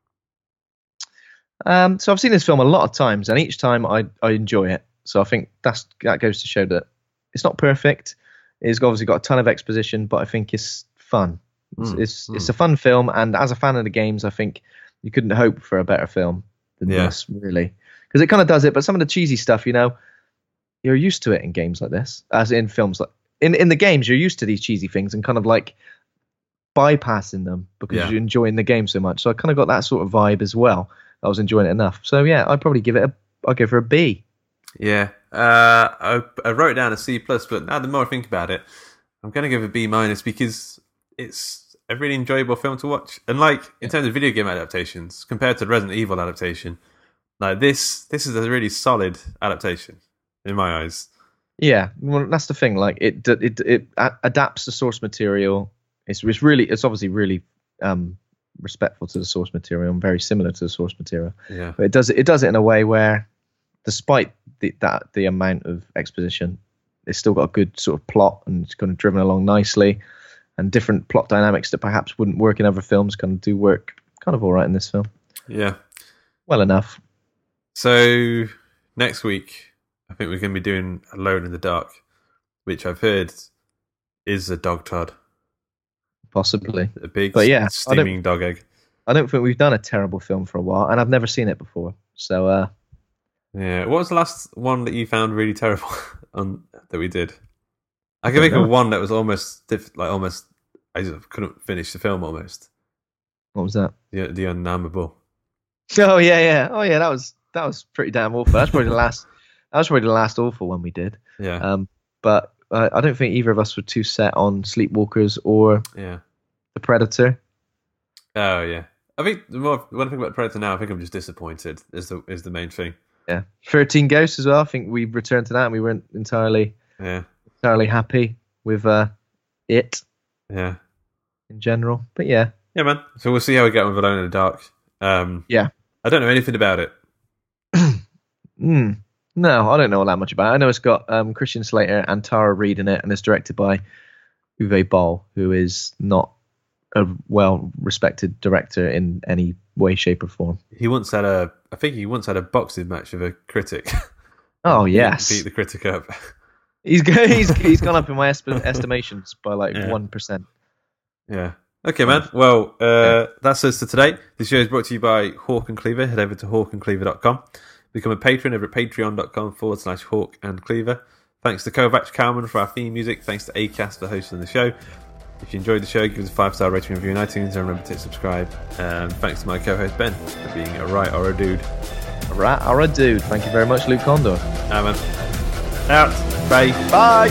So I've seen this film a lot of times, and each time I enjoy it. So I think that goes to show that it's not perfect. It's obviously got a ton of exposition, but I think it's fun. It's a fun film, and as a fan of the games, I think you couldn't hope for a better film than this, really, because it kind of does it. But some of the cheesy stuff, you're used to it in games like this, as in films like in the games, you're used to these cheesy things and kind of like bypassing them because you're enjoying the game so much. So I kind of got that sort of vibe as well. I was enjoying it enough. So yeah, I'd probably I'll give her a B. Yeah. I wrote down a C+, but now the more I think about it, I'm going to give a B- because it's a really enjoyable film to watch. And like in terms of video game adaptations, compared to the Resident Evil adaptation, like this is a really solid adaptation in my eyes. Yeah, well, that's the thing. Like it adapts the source material. It's obviously really respectful to the source material and very similar to the source material. Yeah, but it does it in a way where, despite the amount of exposition, it's still got a good sort of plot and it's kind of driven along nicely, and different plot dynamics that perhaps wouldn't work in other films kind of do work kind of all right in this film. Yeah, well enough. So next week, I think we're going to be doing Alone in the Dark, which I've heard is a dog tod. Possibly. A big steaming dog egg. I don't think we've done a terrible film for a while, and I've never seen it before. So, yeah. What was the last one that you found really terrible that we did? I can think of one that was almost. I just couldn't finish the film almost. What was that? The Unnamable. Oh yeah. That was pretty damn awful. That's probably the last. That was probably the last awful one we did. Yeah. But I don't think either of us were too set on Sleepwalkers or The Predator. Oh yeah. I think when I think about Predator now, I think I'm just disappointed. Is the main thing. Yeah. 13 Ghosts as well. I think we returned to that and we weren't entirely happy with it. Yeah. In general, but yeah. Yeah, man. So we'll see how we get on with Alone in the Dark. Yeah. I don't know anything about it. No, I don't know all that much about it. I know it's got Christian Slater and Tara Reid in it, and it's directed by Uwe Boll, who is not a well-respected director in any way, shape, or form. He once had a boxing match with a critic. Oh yes, beat the critic up. He's gone up in my estimations by 1%. Yeah. Okay, man. Well, that's us for today. This show is brought to you by Hawk and Cleaver. Head over to hawkandcleaver.com. Become a patron over at patreon.com/Hawk and Cleaver. Thanks to Kovac Kalman for our theme music. Thanks to Acast for hosting the show. If you enjoyed the show, give us a 5-star rating review on iTunes and remember to hit subscribe. And thanks to my co-host Ben for being a right or a dude. A rat or a dude. Thank you very much, Luke Condor. Man. Out. Bye. Bye.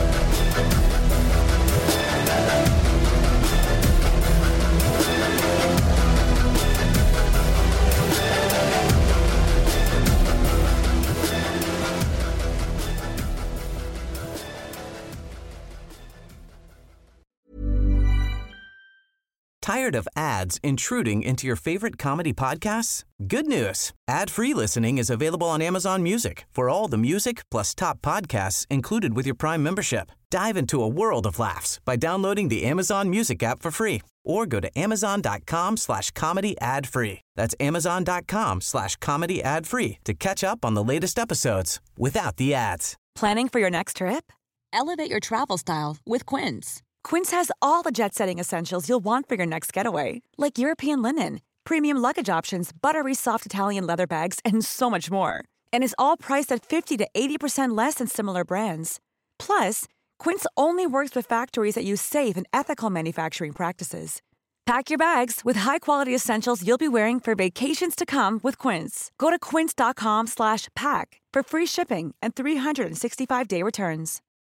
Tired of ads intruding into your favorite comedy podcasts? Good news. Ad-free listening is available on Amazon Music for all the music plus top podcasts included with your Prime membership. Dive into a world of laughs by downloading the Amazon Music app for free or go to amazon.com/comedy ad-free. That's amazon.com/comedy ad-free to catch up on the latest episodes without the ads. Planning for your next trip? Elevate your travel style with Quince. Quince has all the jet-setting essentials you'll want for your next getaway, like European linen, premium luggage options, buttery soft Italian leather bags, and so much more. And is all priced at 50 to 80% less than similar brands. Plus, Quince only works with factories that use safe and ethical manufacturing practices. Pack your bags with high-quality essentials you'll be wearing for vacations to come with Quince. Go to quince.com/pack for free shipping and 365-day returns.